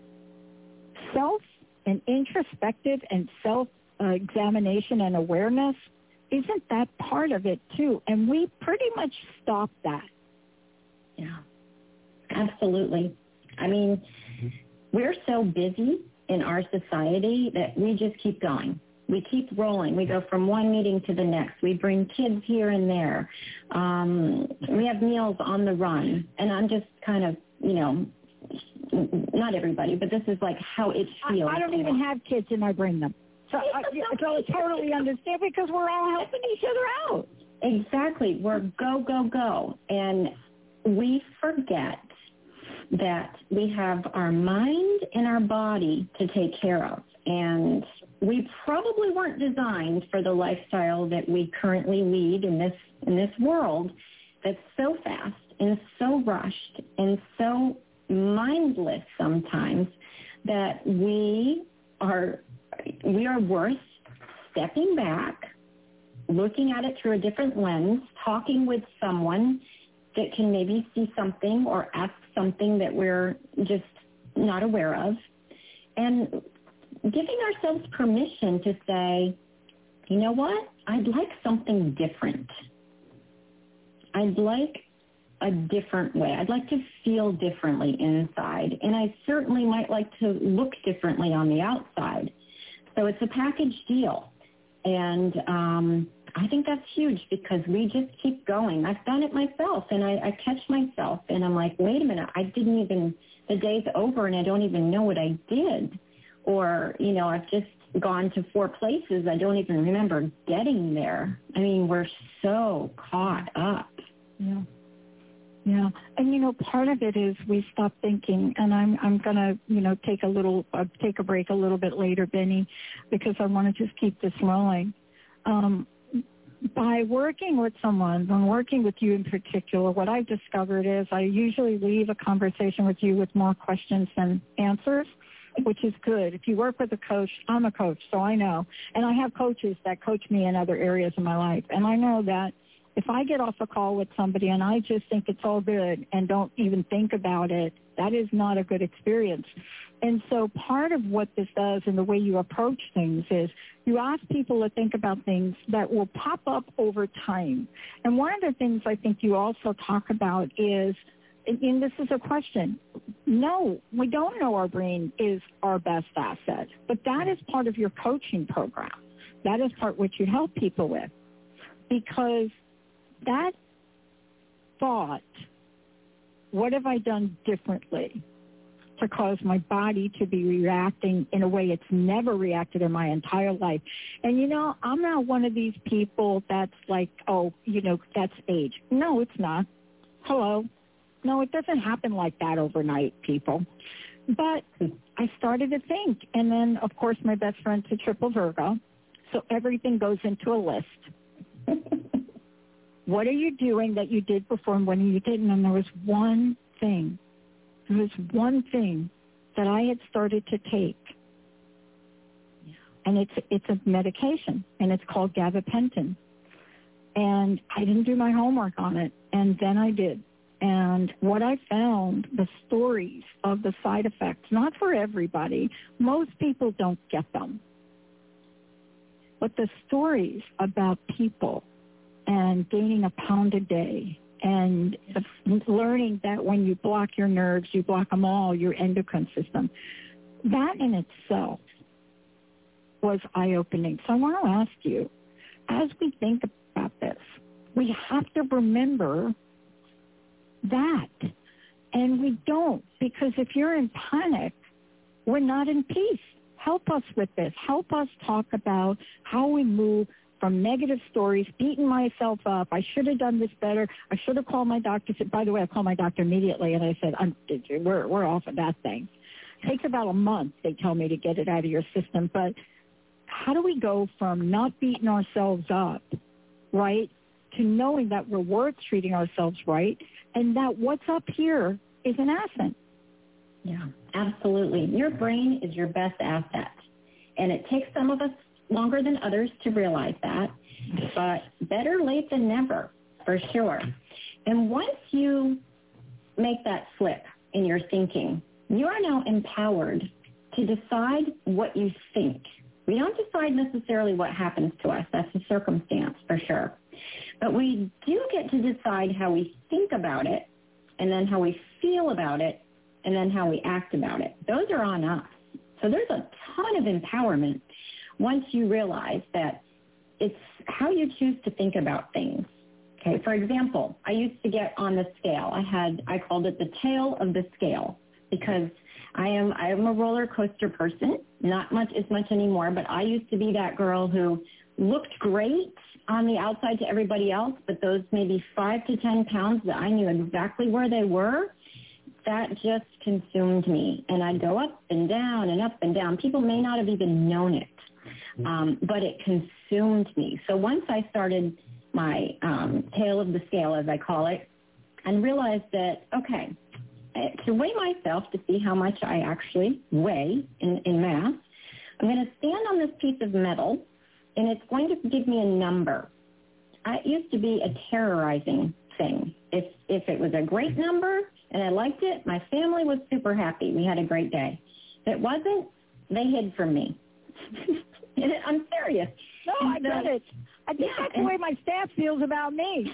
Self and introspective and self-examination and awareness, isn't that part of it too? And we pretty much stop that. Yeah, absolutely. I mean, we're so busy in our society that we just keep going. We keep rolling. We go from one meeting to the next. We bring kids here and there. Um, we have meals on the run. And I'm just kind of, you know, not everybody, but this is like how it feels. I, I don't even have kids, and I bring them. So I, so I totally understand, because we're all helping each other out. Exactly. We're go, go, go. And we forget that we have our mind and our body to take care of. And we probably weren't designed for the lifestyle that we currently lead in this in this world that's so fast and so rushed and so mindless sometimes, that we are we are worth stepping back, looking at it through a different lens, talking with someone that can maybe see something or ask something that we're just not aware of, and giving ourselves permission to say, you know what, I'd like something different. I'd like a different way. I'd like to feel differently inside, and I certainly might like to look differently on the outside. So it's a package deal, and um, I think that's huge, because we just keep going. I've done it myself, and I, I catch myself, and I'm like, wait a minute, I didn't even, the day's over, and I don't even know what I did. Or, you know, I've just gone to four places. I don't even remember getting there. I mean, we're so caught up. Yeah. Yeah, and you know, part of it is we stop thinking, and I'm I'm gonna you know take a little uh, take a break a little bit later, Benny, because I want to just keep this rolling. Um, by working with someone, when working with you in particular, what I've discovered is I usually leave a conversation with you with more questions than answers, which is good. If you work with a coach, I'm a coach, so I know, and I have coaches that coach me in other areas of my life, and I know that if I get off a call with somebody and I just think it's all good and don't even think about it, that is not a good experience. And so part of what this does and the way you approach things is you ask people to think about things that will pop up over time. And one of the things I think you also talk about is, and this is a question, no, we don't know our brain is our best asset, but that is part of your coaching program. That is part which you help people with, because that thought, what have I done differently to cause my body to be reacting in a way it's never reacted in my entire life? And, you know, I'm not one of these people that's like, oh, you know, that's age. No, it's not. Hello. No, it doesn't happen like that overnight, people. But I started to think. And then, of course, my best friend's a triple Virgo. So everything goes into a list. What are you doing that you did before and when you didn't? And there was one thing. There was one thing that I had started to take. And it's it's a medication, and it's called gabapentin. And I didn't do my homework on it, and then I did. And what I found, the stories of the side effects, not for everybody, most people don't get them, but the stories about people and gaining a pound a day and learning that when you block your nerves, you block them all, your endocrine system, that in itself was eye-opening. So I want to ask you, as we think about this, we have to remember that. And we don't, because if you're in panic, we're not in peace. Help us with this. Help us talk about how we move from negative stories, beating myself up. I should have done this better. I should have called my doctor. By the way, I called my doctor immediately, and I said, I'm, we're, we're off of that thing. It takes about a month, they tell me, to get it out of your system. But how do we go from not beating ourselves up, right, to knowing that we're worth treating ourselves right, and that what's up here is an asset? Yeah, absolutely. Your brain is your best asset, and it takes some of us longer than others to realize that, but better late than never, for sure. And once you make that flip in your thinking, you are now empowered to decide what you think. We don't decide necessarily what happens to us. That's a circumstance, for sure. But we do get to decide how we think about it, and then how we feel about it, and then how we act about it. Those are on us. So there's a ton of empowerment once you realize that it's how you choose to think about things. Okay, for example, I used to get on the scale. I had, I called it the tail of the scale, because I am, I am a roller coaster person, not much as much anymore, but I used to be that girl who looked great on the outside to everybody else, but those maybe five to ten pounds that I knew exactly where they were, that just consumed me. And I'd go up and down and up and down. People may not have even known it. Um, but it consumed me. So once I started my um, tail of the scale, as I call it, and realized that, okay, to weigh myself to see how much I actually weigh in, in mass, I'm going to stand on this piece of metal, and it's going to give me a number. It used to be a terrorizing thing. If, if it was a great number and I liked it, my family was super happy. We had a great day. If it wasn't, they hid from me. I'm serious. No, I get it. I think yeah, that's the way my staff feels about me.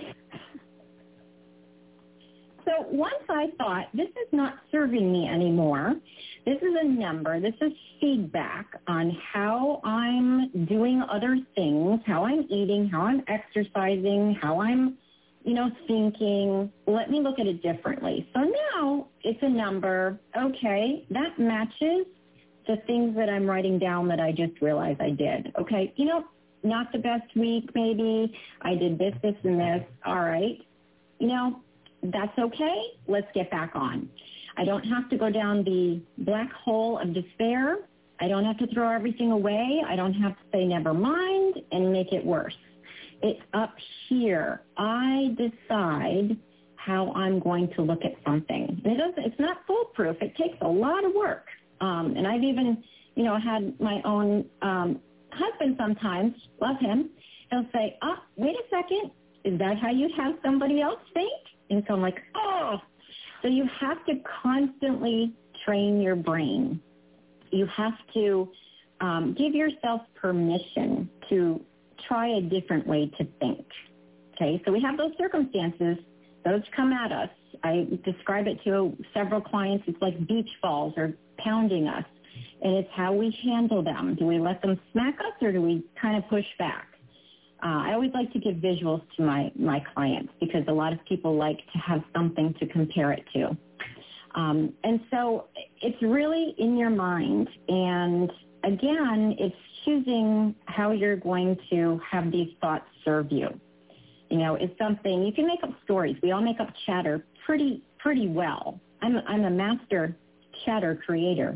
So once I thought, this is not serving me anymore. This is a number. This is feedback on how I'm doing other things, how I'm eating, how I'm exercising, how I'm, you know, thinking. Let me look at it differently. So now it's a number. Okay, that matches the things that I'm writing down that I just realized I did. Okay, you know, not the best week maybe. I did this, this, and this. All right. You know, that's okay. Let's get back on. I don't have to go down the black hole of despair. I don't have to throw everything away. I don't have to say never mind and make it worse. It's up here. I decide how I'm going to look at something. It doesn't, it's not foolproof. It takes a lot of work. Um, and I've even, you know, had my own um, husband sometimes, love him, he'll say, oh, wait a second, is that how you'd have somebody else think? And so I'm like, oh. So you have to constantly train your brain. You have to um, give yourself permission to try a different way to think. Okay, so we have those circumstances. Those come at us. I describe it to several clients. It's like beach balls or pounding us. And it's how we handle them. Do we let them smack us or do we kind of push back? Uh, I always like to give visuals to my, my clients because a lot of people like to have something to compare it to. Um, and so it's really in your mind. And again, it's choosing how you're going to have these thoughts serve you. You know, it's something, you can make up stories. We all make up chatter pretty, pretty well. I'm, I'm a master chatter creator.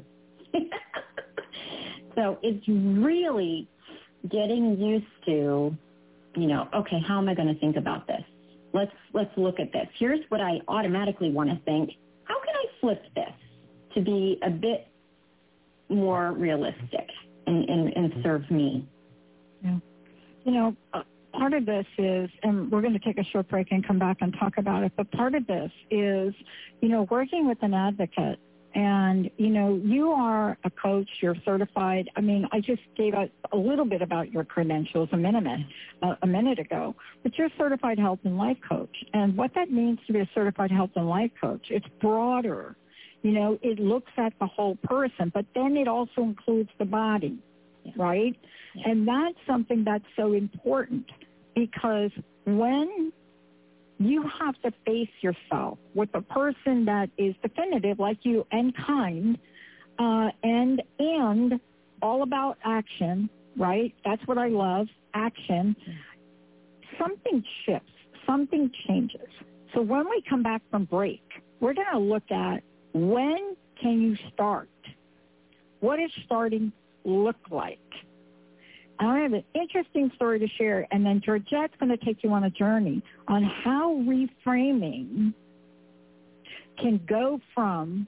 So it's really getting used to, you know, okay, how am I going to think about this? Let's let's look at this. Here's what I automatically want to think. How can I flip this to be a bit more realistic and, and, and serve me? Yeah. You know, uh, part of this is, and we're going to take a short break and come back and talk about it, but part of this is, you know, working with an advocate. And, you know, you are a coach, you're certified. I mean, I just gave a, a little bit about your credentials a minute, uh, a minute ago, but you're a certified health and life coach. And what that means to be a certified health and life coach, it's broader. You know, it looks at the whole person, but then it also includes the body, yeah. right? Yeah. And that's something that's so important because when you have to face yourself with a person that is definitive like you and kind uh, and and all about action, right? That's what I love, action. Something shifts, something changes. So when we come back from break, we're going to look at when can you start? What does starting look like? I have an interesting story to share, and then Georgette's going to take you on a journey on how reframing can go from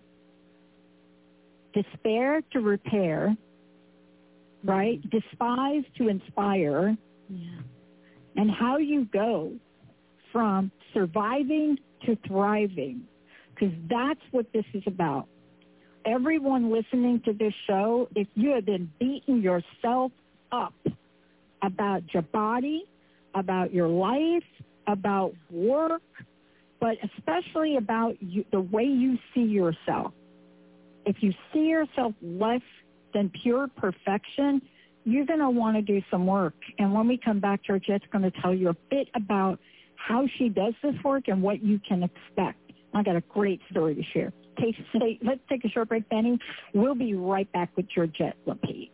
despair to repair, right? Despise to inspire, yeah. and how you go from surviving to thriving, because that's what this is about. Everyone listening to this show, if you have been beating yourself up about your body, about your life, about work, but especially about you, the way you see yourself. If you see yourself less than pure perfection, you're going to want to do some work. And when we come back, Georgette's going to tell you a bit about how she does this work and what you can expect. I got a great story to share. Okay, stay, let's take a short break, Benny. We'll be right back with Georgette LePage.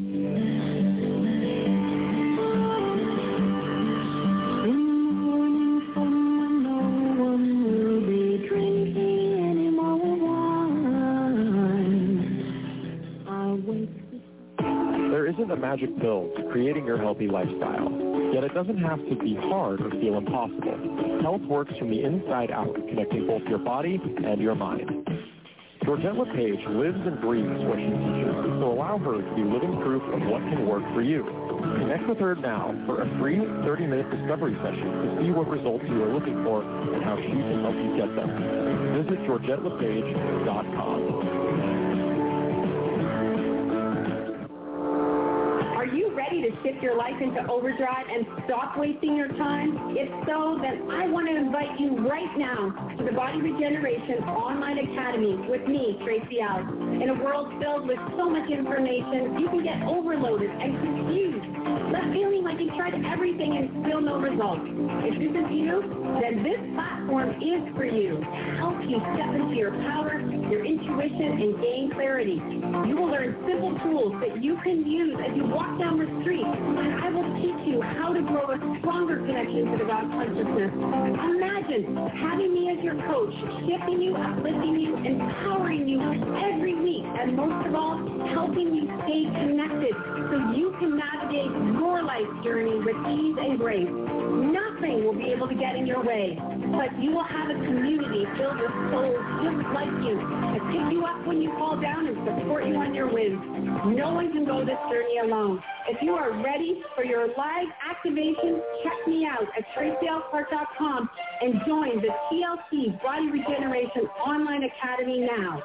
There isn't a magic pill to creating your healthy lifestyle, yet it doesn't have to be hard or feel impossible. Health works from the inside out, connecting both your body and your mind. Georgette LePage lives and breathes what she teaches, so allow her to be living proof of what can work for you. Connect with her now for a free thirty-minute discovery session to see what results you are looking for and how she can help you get them. Visit Georgette LePage dot com. Are you ready to shift your life into overdrive and stop wasting your time? If so, then I want to invite you right now to the Body Regeneration Online Academy with me, Tracy Allen. In a world filled with so much information, you can get overloaded and confused, left feeling like you've tried everything and still no results. If this is you, then this platform is for you to help you step into your power, your intuition, and gain clarity. You will learn simple tools that you can use as you walk down the street, and I will teach you how to grow a stronger connection to the God consciousness. Imagine Imagine having me as your coach, shifting you, uplifting you, empowering you every week, and most of all, helping you stay connected so you can navigate your life journey with ease and grace. Nothing will be able to get in your way, but you will have a community filled with souls just like you to pick you up when you fall down and support you on your wins. No one can go this journey alone. If you are ready for your live activation, check me out at tracy l clark dot com and join the T L C Body Regeneration Online Academy now.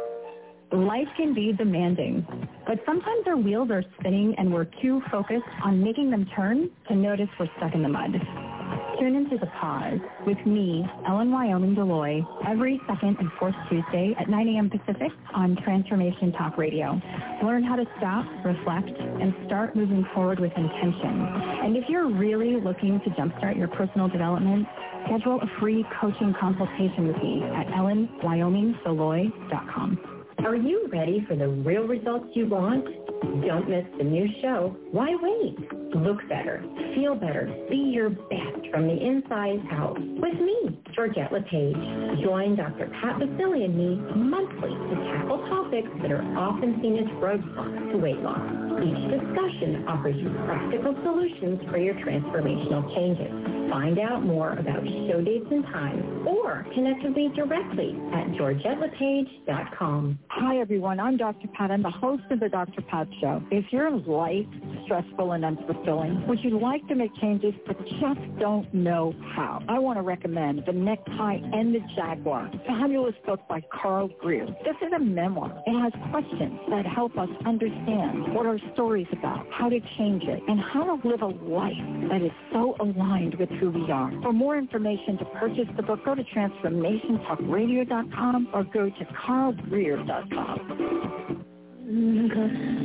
Life can be demanding, but sometimes our wheels are spinning and we're too focused on making them turn to notice we're stuck in the mud. Tune into The Pause with me, Ellen Wyoming Deloy, every second and fourth Tuesday at nine a.m. Pacific on Transformation Talk Radio. Learn how to stop, reflect, and start moving forward with intention. And if you're really looking to jumpstart your personal development, schedule a free coaching consultation with me at ellen wyoming deloy dot com. Are you ready for the real results you want? Don't miss the new show, Why Wait? Look better, feel better, be your best from the inside out. With me, Georgette LePage. Join Doctor Pat Basile and me monthly to tackle topics that are often seen as roadblocks to weight loss. Each discussion offers you practical solutions for your transformational changes. Find out more about show dates and times or connect with me directly at georgette lepage dot com. Hi, everyone. I'm Doctor Pat. I'm the host of the Doctor Pat Show. If your life stressful and unfulfilling, would you like to make changes but just don't know how? I want to recommend The Necktie and the Jaguar, fabulous book by Carl Greer. This is a memoir. It has questions that help us understand what our story's about, how to change it, and how to live a life that is so aligned with who we are. For more information to purchase the book, go to transformation talk radio dot com or go to carl greer dot com. And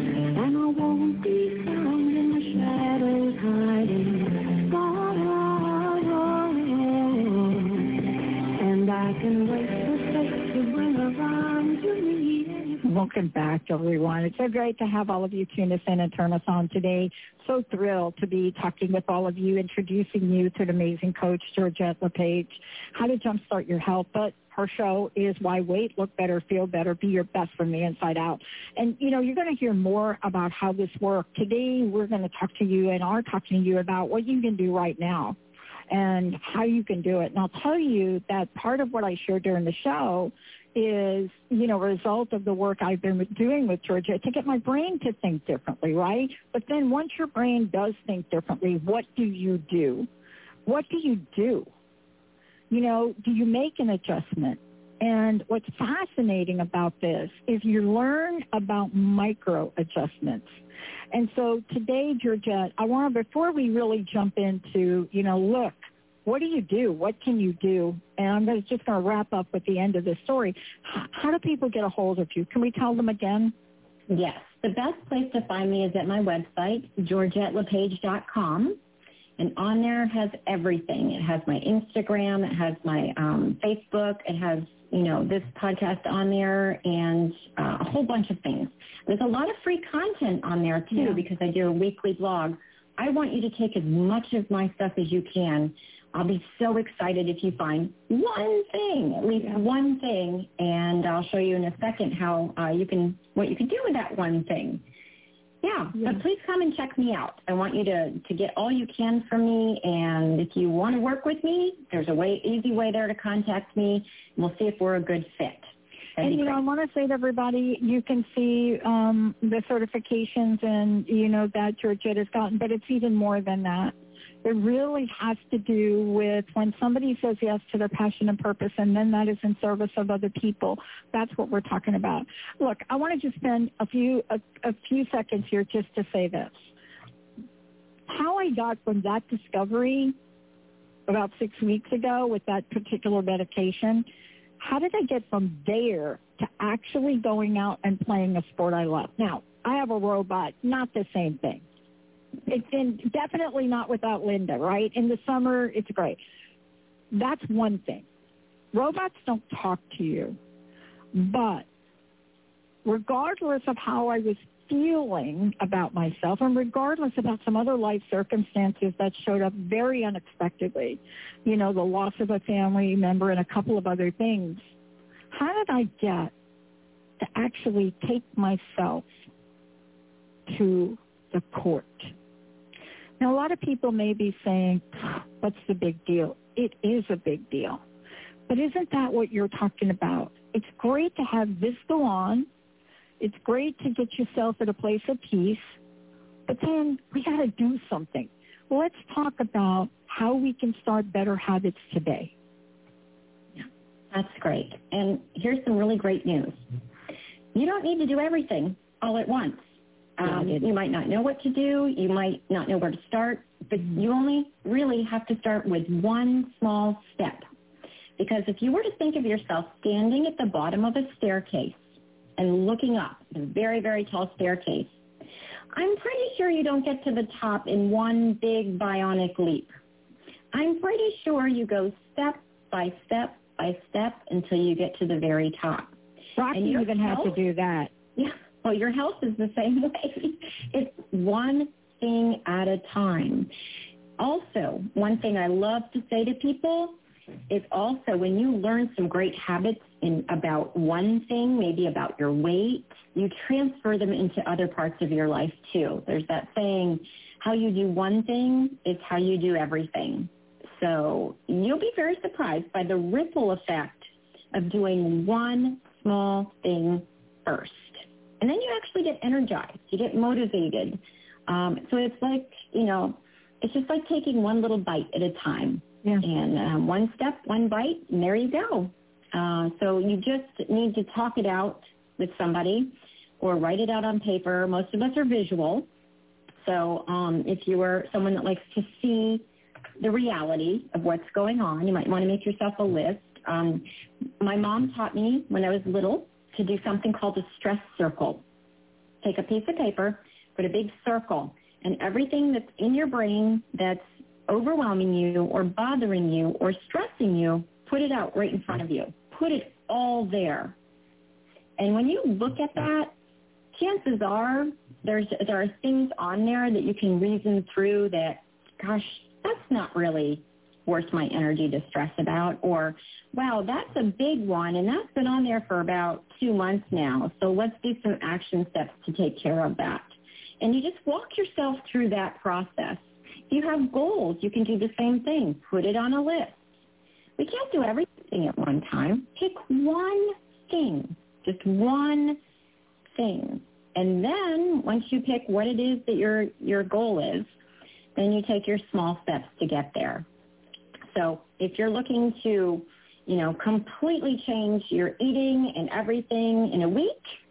I won't be found in the shadows hiding. And I can wait for fate to bring around to me. Welcome back, everyone. It's so great to have all of you tune us in and turn us on today. So thrilled to be talking with all of you, introducing you to an amazing coach, Georgette LePage, how to jumpstart your health. But her show is Why Wait? Look better, feel better, be your best from the inside out. And, you know, you're going to hear more about how this works. Today, we're going to talk to you and are talking to you about what you can do right now and how you can do it. And I'll tell you that part of what I shared during the show is, you know, a result of the work I've been doing with Georgette to get my brain to think differently, right? But then once your brain does think differently, what do you do? What do you do? You know, do you make an adjustment? And what's fascinating about this is you learn about micro adjustments. And so today, Georgette, I want to, before we really jump into, you know, look, what do you do? What can you do? And I'm gonna, just going to wrap up with the end of this story. How, how do people get a hold of you? Can we tell them again? Yes. The best place to find me is at my website, georgette lepage dot com. And on there has everything. It has my Instagram. It has my um, Facebook. It has, you know, this podcast on there and uh, a whole bunch of things. There's a lot of free content on there, too, yeah. because I do a weekly blog. I want you to take as much of my stuff as you can. I'll be so excited if you find one thing, at least yeah. one thing, and I'll show you in a second how uh, you can, what you can do with that one thing. Yeah, yeah, but please come and check me out. I want you to, to get all you can from me, and if you want to work with me, there's a way, easy way there to contact me, and we'll see if we're a good fit. That'd and, you great. know, I want to say to everybody, you can see um, the certifications and, you know, that Georgette has gotten, but it's even more than that. It really has to do with when somebody says yes to their passion and purpose, and then that is in service of other people. That's what we're talking about. Look, I want to just spend a few a, a few seconds here just to say this. How I got from that discovery about six weeks ago with that particular medication, how did I get from there to actually going out and playing a sport I love? Now, I have a robot, not the same thing. It's been definitely not without Linda, right? In the summer, it's great. That's one thing. Robots don't talk to you. But regardless of how I was feeling about myself, and regardless about some other life circumstances that showed up very unexpectedly, you know, the loss of a family member and a couple of other things, how did I get to actually take myself to the court? Now, a lot of people may be saying, what's the big deal? It is a big deal. But isn't that what you're talking about? It's great to have this go on. It's great to get yourself at a place of peace, but then we got to do something. Let's talk about how we can start better habits today. Yeah, that's great. And here's some really great news. You don't need to do everything all at once. Um, you might not know what to do. You might not know where to start, but you only really have to start with one small step. Because if you were to think of yourself standing at the bottom of a staircase and looking up, a very, very tall staircase, I'm pretty sure you don't get to the top in one big bionic leap. I'm pretty sure you go step by step by step until you get to the very top. Rocky even had to do that. Yeah. Well, your health is the same way. It's one thing at a time. Also, one thing I love to say to people is also when you learn some great habits in about one thing, maybe about your weight, you transfer them into other parts of your life too. There's that saying, how you do one thing is how you do everything. So you'll be very surprised by the ripple effect of doing one small thing first. And then you actually get energized. You get motivated. Um, so it's like, you know, it's just like taking one little bite at a time. Yeah. And um, one step, one bite, and there you go. Uh, so you just need to talk it out with somebody or write it out on paper. Most of us are visual. So um, if you are someone that likes to see the reality of what's going on, you might want to make yourself a list. Um, my mom taught me when I was little to do something called a stress circle. Take a piece of paper, put a big circle, and everything that's in your brain that's overwhelming you or bothering you or stressing you, put it out right in front of you. Put it all there. And when you look at that, chances are there's there are things on there that you can reason through that, gosh, that's not really worth my energy to stress about, or, wow, that's a big one, and that's been on there for about two months now, so let's do some action steps to take care of that. And you just walk yourself through that process. If you have goals, you can do the same thing. Put it on a list. We can't do everything at one time. Pick one thing, just one thing. And then once you pick what it is that your, your goal is, then you take your small steps to get there. So if you're looking to, you know, completely change your eating and everything in a week,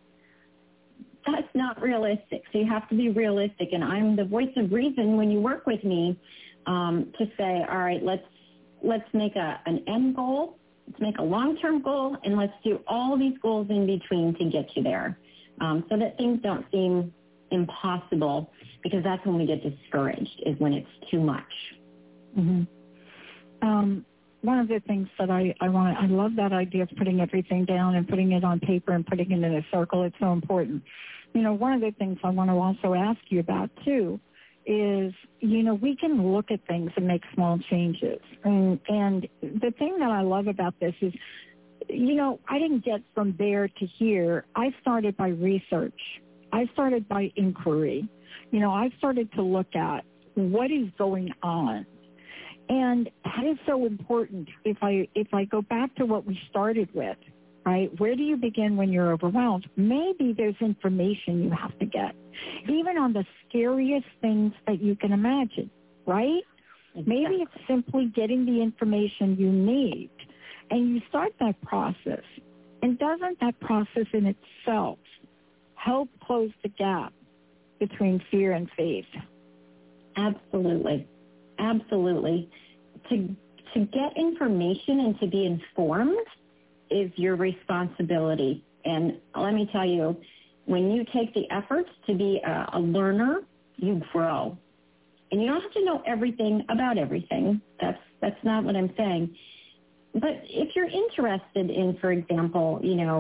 that's not realistic. So you have to be realistic. And I'm the voice of reason when you work with me um, to say, all right, let's let's make a, an end goal, let's make a long-term goal, and let's do all these goals in between to get you there um, so that things don't seem impossible, because that's when we get discouraged, is when it's too much. Mm-hmm. Um, one of the things that I, I want, I love that idea of putting everything down and putting it on paper and putting it in a circle. It's so important. You know, one of the things I want to also ask you about, too, is, you know, we can look at things and make small changes. And, and the thing that I love about this is, you know, I didn't get from there to here. I started by research. I started by inquiry. You know, I started to look at what is going on. And that is so important. If I if I go back to what we started with, right, where do you begin when you're overwhelmed? Maybe there's information you have to get, even on the scariest things that you can imagine, right? Exactly. Maybe it's simply getting the information you need, and you start that process. And doesn't that process in itself help close the gap between fear and faith? Absolutely. Absolutely. To to get information and to be informed is your responsibility. And let me tell you, when you take the effort to be a, a learner, you grow. And you don't have to know everything about everything. That's that's not what I'm saying. But if you're interested in, for example, you know,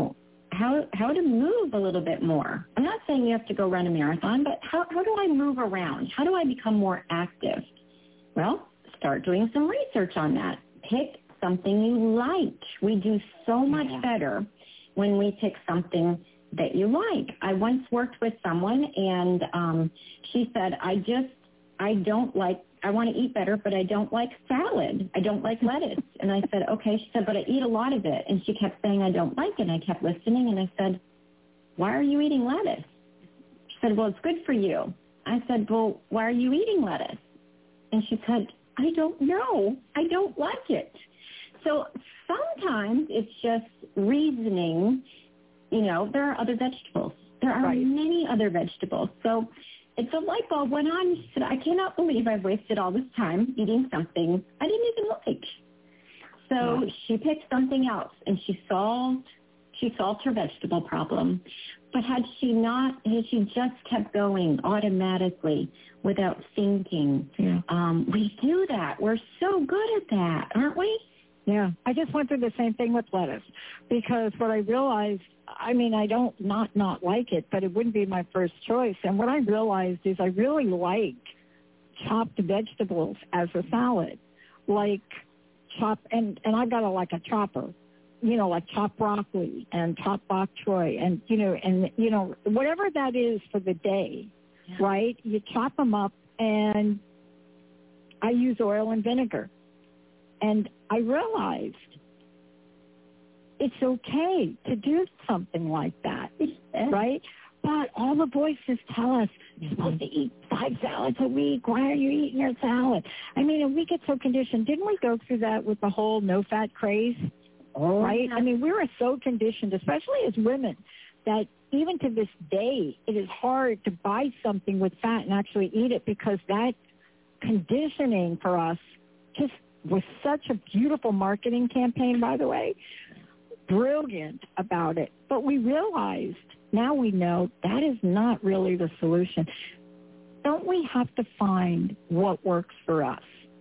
how how to move a little bit more. I'm not saying you have to go run a marathon, but how, how do I move around? How do I become more active? Well, start doing some research on that. Pick something you like. We do so much yeah. better when we pick something that you like. I once worked with someone, and um, she said, I just, I don't like, I want to eat better, but I don't like salad. I don't like lettuce. And I said, okay. She said, but I eat a lot of it. And she kept saying, I don't like it. And I kept listening, and I said, why are you eating lettuce? She said, well, it's good for you. I said, well, why are you eating lettuce? And she said, I don't know. I don't like it. So sometimes it's just reasoning. You know, there are other vegetables. There are right. many other vegetables. So it's a light bulb went on. She said, I cannot believe I've wasted all this time eating something I didn't even like. So yeah. she picked something else, and she solved she solved her vegetable problem. But had she not, had she just kept going automatically without thinking, yeah. um, we do that. We're so good at that, aren't we? Yeah, I just went through the same thing with lettuce, because what I realized, I mean, I don't not not like it, but it wouldn't be my first choice. And what I realized is I really like chopped vegetables as a salad, like chop, and, and I've got a, like a chopper, you know, like chopped broccoli and chopped bok choy, and, you know, and, you know, whatever that is for the day, yeah. right? You chop them up, and I use oil and vinegar. And I realized it's okay to do something like that, right? But all the voices tell us you're supposed to eat five salads a week. Why are you eating your salad? I mean, and we get so conditioned. Didn't we go through that with the whole no-fat craze, oh, right? I mean, we were so conditioned, especially as women, that even to this day, it is hard to buy something with fat and actually eat it, because that conditioning for us just was such a beautiful marketing campaign, by the way, brilliant about it. But we realized, now we know, that is not really the solution. Don't we have to find what works for us?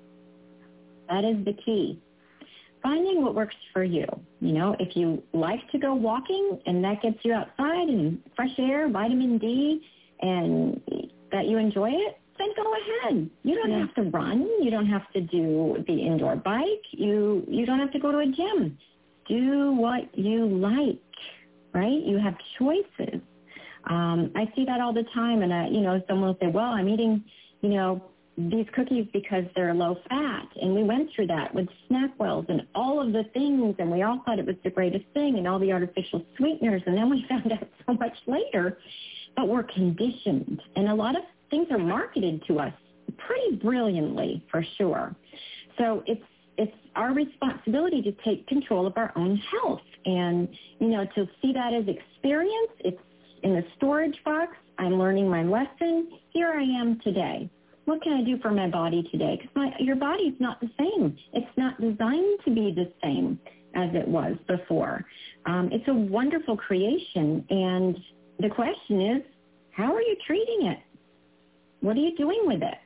That is the key. Finding what works for you. You know, if you like to go walking and that gets you outside and fresh air, vitamin D, and that you enjoy it, then go ahead. You don't yeah. have to run. You don't have to do the indoor bike. You you don't have to go to a gym. Do what you like, right? You have choices. Um, I see that all the time, and I, you know, someone will say, "Well, I'm eating, you know, these cookies because they're low fat," and we went through that with Snackwells and all of the things, and we all thought it was the greatest thing, and all the artificial sweeteners, and then we found out so much later. But we're conditioned, and a lot of things are marketed to us pretty brilliantly, for sure. So it's it's our responsibility to take control of our own health, and, you know, to see that as experience. It's in the storage box. I'm learning my lesson. Here I am today. What can I do for my body today? Because your body's not the same. It's not designed to be the same as it was before. Um, it's a wonderful creation, and the question is, how are you treating it? What are you doing with it?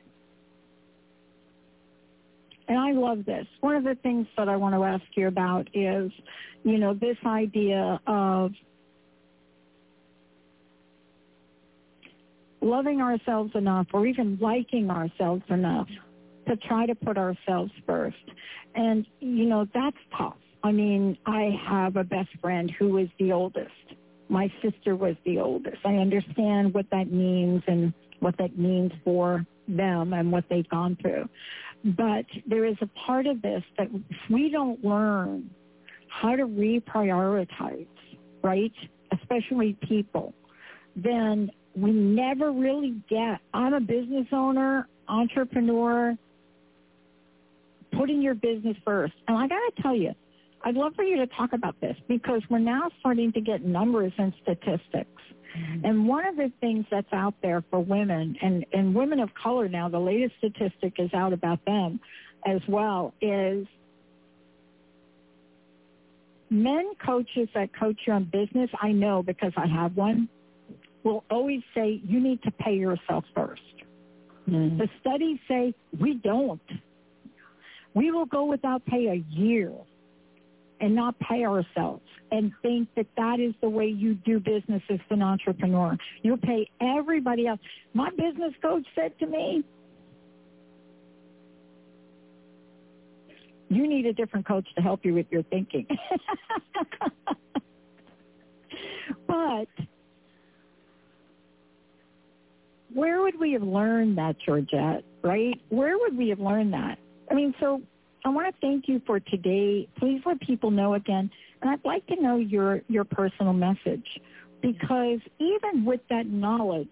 And I love this. One of the things that I want to ask you about is, you know, this idea of loving ourselves enough, or even liking ourselves enough to try to put ourselves first. And, you know, that's tough. I mean, I have a best friend who is the oldest. My sister was the oldest. I understand what that means and what that means for them and what they've gone through. But there is a part of this that if we don't learn how to reprioritize, right, especially people, then we never really get, I'm a business owner, entrepreneur, putting your business first. And I got to tell you, I'd love for you to talk about this, because we're now starting to get numbers and statistics. Mm-hmm. And one of the things that's out there for women, and, and women of color now, the latest statistic is out about them as well, is men coaches that coach you on business, I know because I have one, will always say you need to pay yourself first. Mm-hmm. The studies say we don't. We will go without pay a year and not pay ourselves and think that that is the way you do business as an entrepreneur. You pay everybody else. My business coach said to me, you need a different coach to help you with your thinking. But where would we have learned that, Georgette, right? Where would we have learned that? I mean, so I want to thank you for today. Please let people know again, and I'd like to know your, your personal message, because even with that knowledge,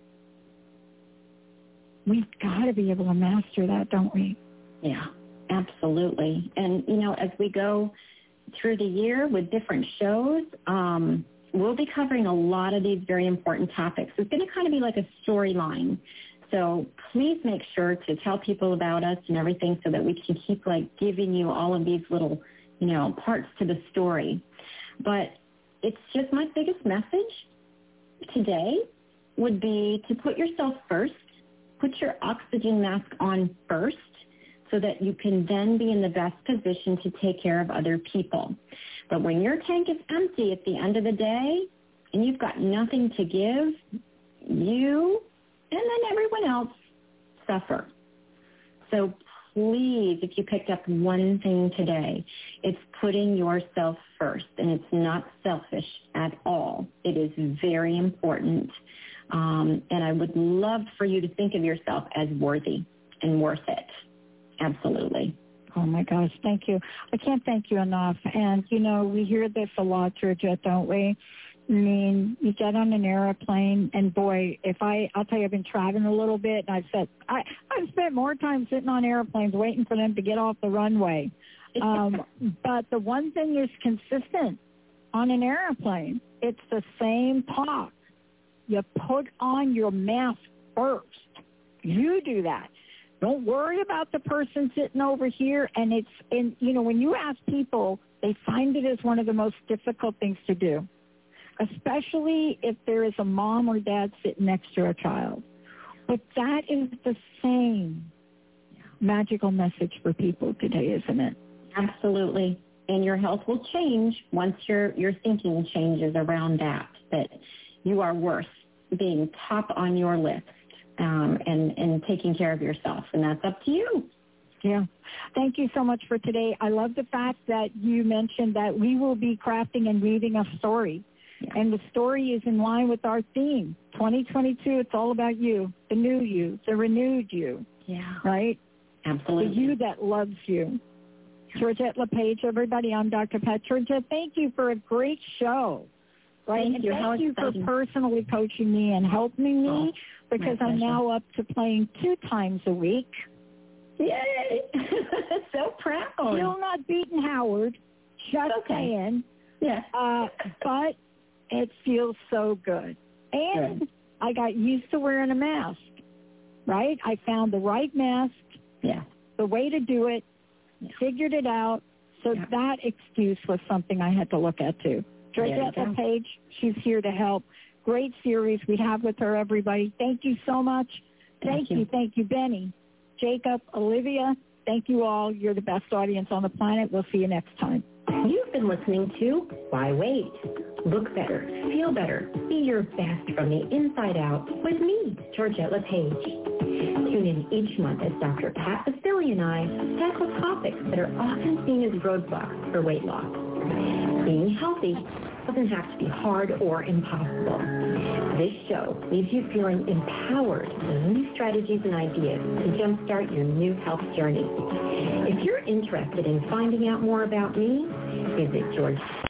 we've got to be able to master that, don't we? Yeah, absolutely. And, you know, as we go through the year with different shows, um, we'll be covering a lot of these very important topics. It's going to kind of be like a storyline. So please make sure to tell people about us and everything so that we can keep, like, giving you all of these little, you know, parts to the story. But it's just my biggest message today would be to put yourself first, put your oxygen mask on first, so that you can then be in the best position to take care of other people. But when your tank is empty at the end of the day and you've got nothing to give, you and then everyone else suffer. So please, if you picked up one thing today, it's putting yourself first, and it's not selfish at all. It is very important, um, and I would love for you to think of yourself as worthy and worth it. Absolutely. Oh, my gosh, thank you. I can't thank you enough. And, you know, we hear this a lot, Georgette, don't we? I mean, you get on an airplane, and boy, if I, I'll tell you, I've been traveling a little bit, and I've said, I, I've spent more time sitting on airplanes waiting for them to get off the runway. Um, but the one thing is consistent on an airplane, it's the same talk. You put on your mask first. You do that. Don't worry about the person sitting over here. And it's, and you know, when you ask people, they find it as one of the most difficult things to do, especially if there is a mom or dad sitting next to a child. But that is the same magical message for people today, isn't it? Absolutely. And your health will change once your, your thinking changes around that, that you are worth being top on your list. Um, and, and taking care of yourself, and that's up to you. Yeah. Thank you so much for today. I love the fact that you mentioned that we will be crafting and weaving a story, yeah. And the story is in line with our theme. twenty twenty-two, it's all about you, the new you, the renewed you. Yeah. Right? Absolutely. The you that loves you. Georgette LePage, everybody, I'm Doctor Pat. Georgette, thank you for a great show. Right? Thank and you. Thank How you exciting. for personally coaching me and helping me. Oh. Because I'm now up to playing two times a week. Yay! So proud. Still not beating Howard. Just okay. saying. Yeah. Uh, but it feels so good. And good. I got used to wearing a mask, right? I found the right mask. Yeah. The way to do it. Yeah. Figured it out. So yeah. That excuse was something I had to look at too. Georgette LePage, she's here to help. Great series we have with her, everybody. Thank you so much. Thank, thank you. you. Thank you, Benny, Jacob, Olivia. Thank you all. You're the best audience on the planet. We'll see you next time. You've been listening to Why Wait? Look better, feel better, be your best from the inside out with me, Georgette LePage. Tune in each month as Doctor Pat Basili and I tackle topics that are often seen as roadblocks for weight loss. Being healthy doesn't have to be hard or impossible. This show leaves you feeling empowered with new strategies and ideas to jumpstart your new health journey. If you're interested in finding out more about me, visit George.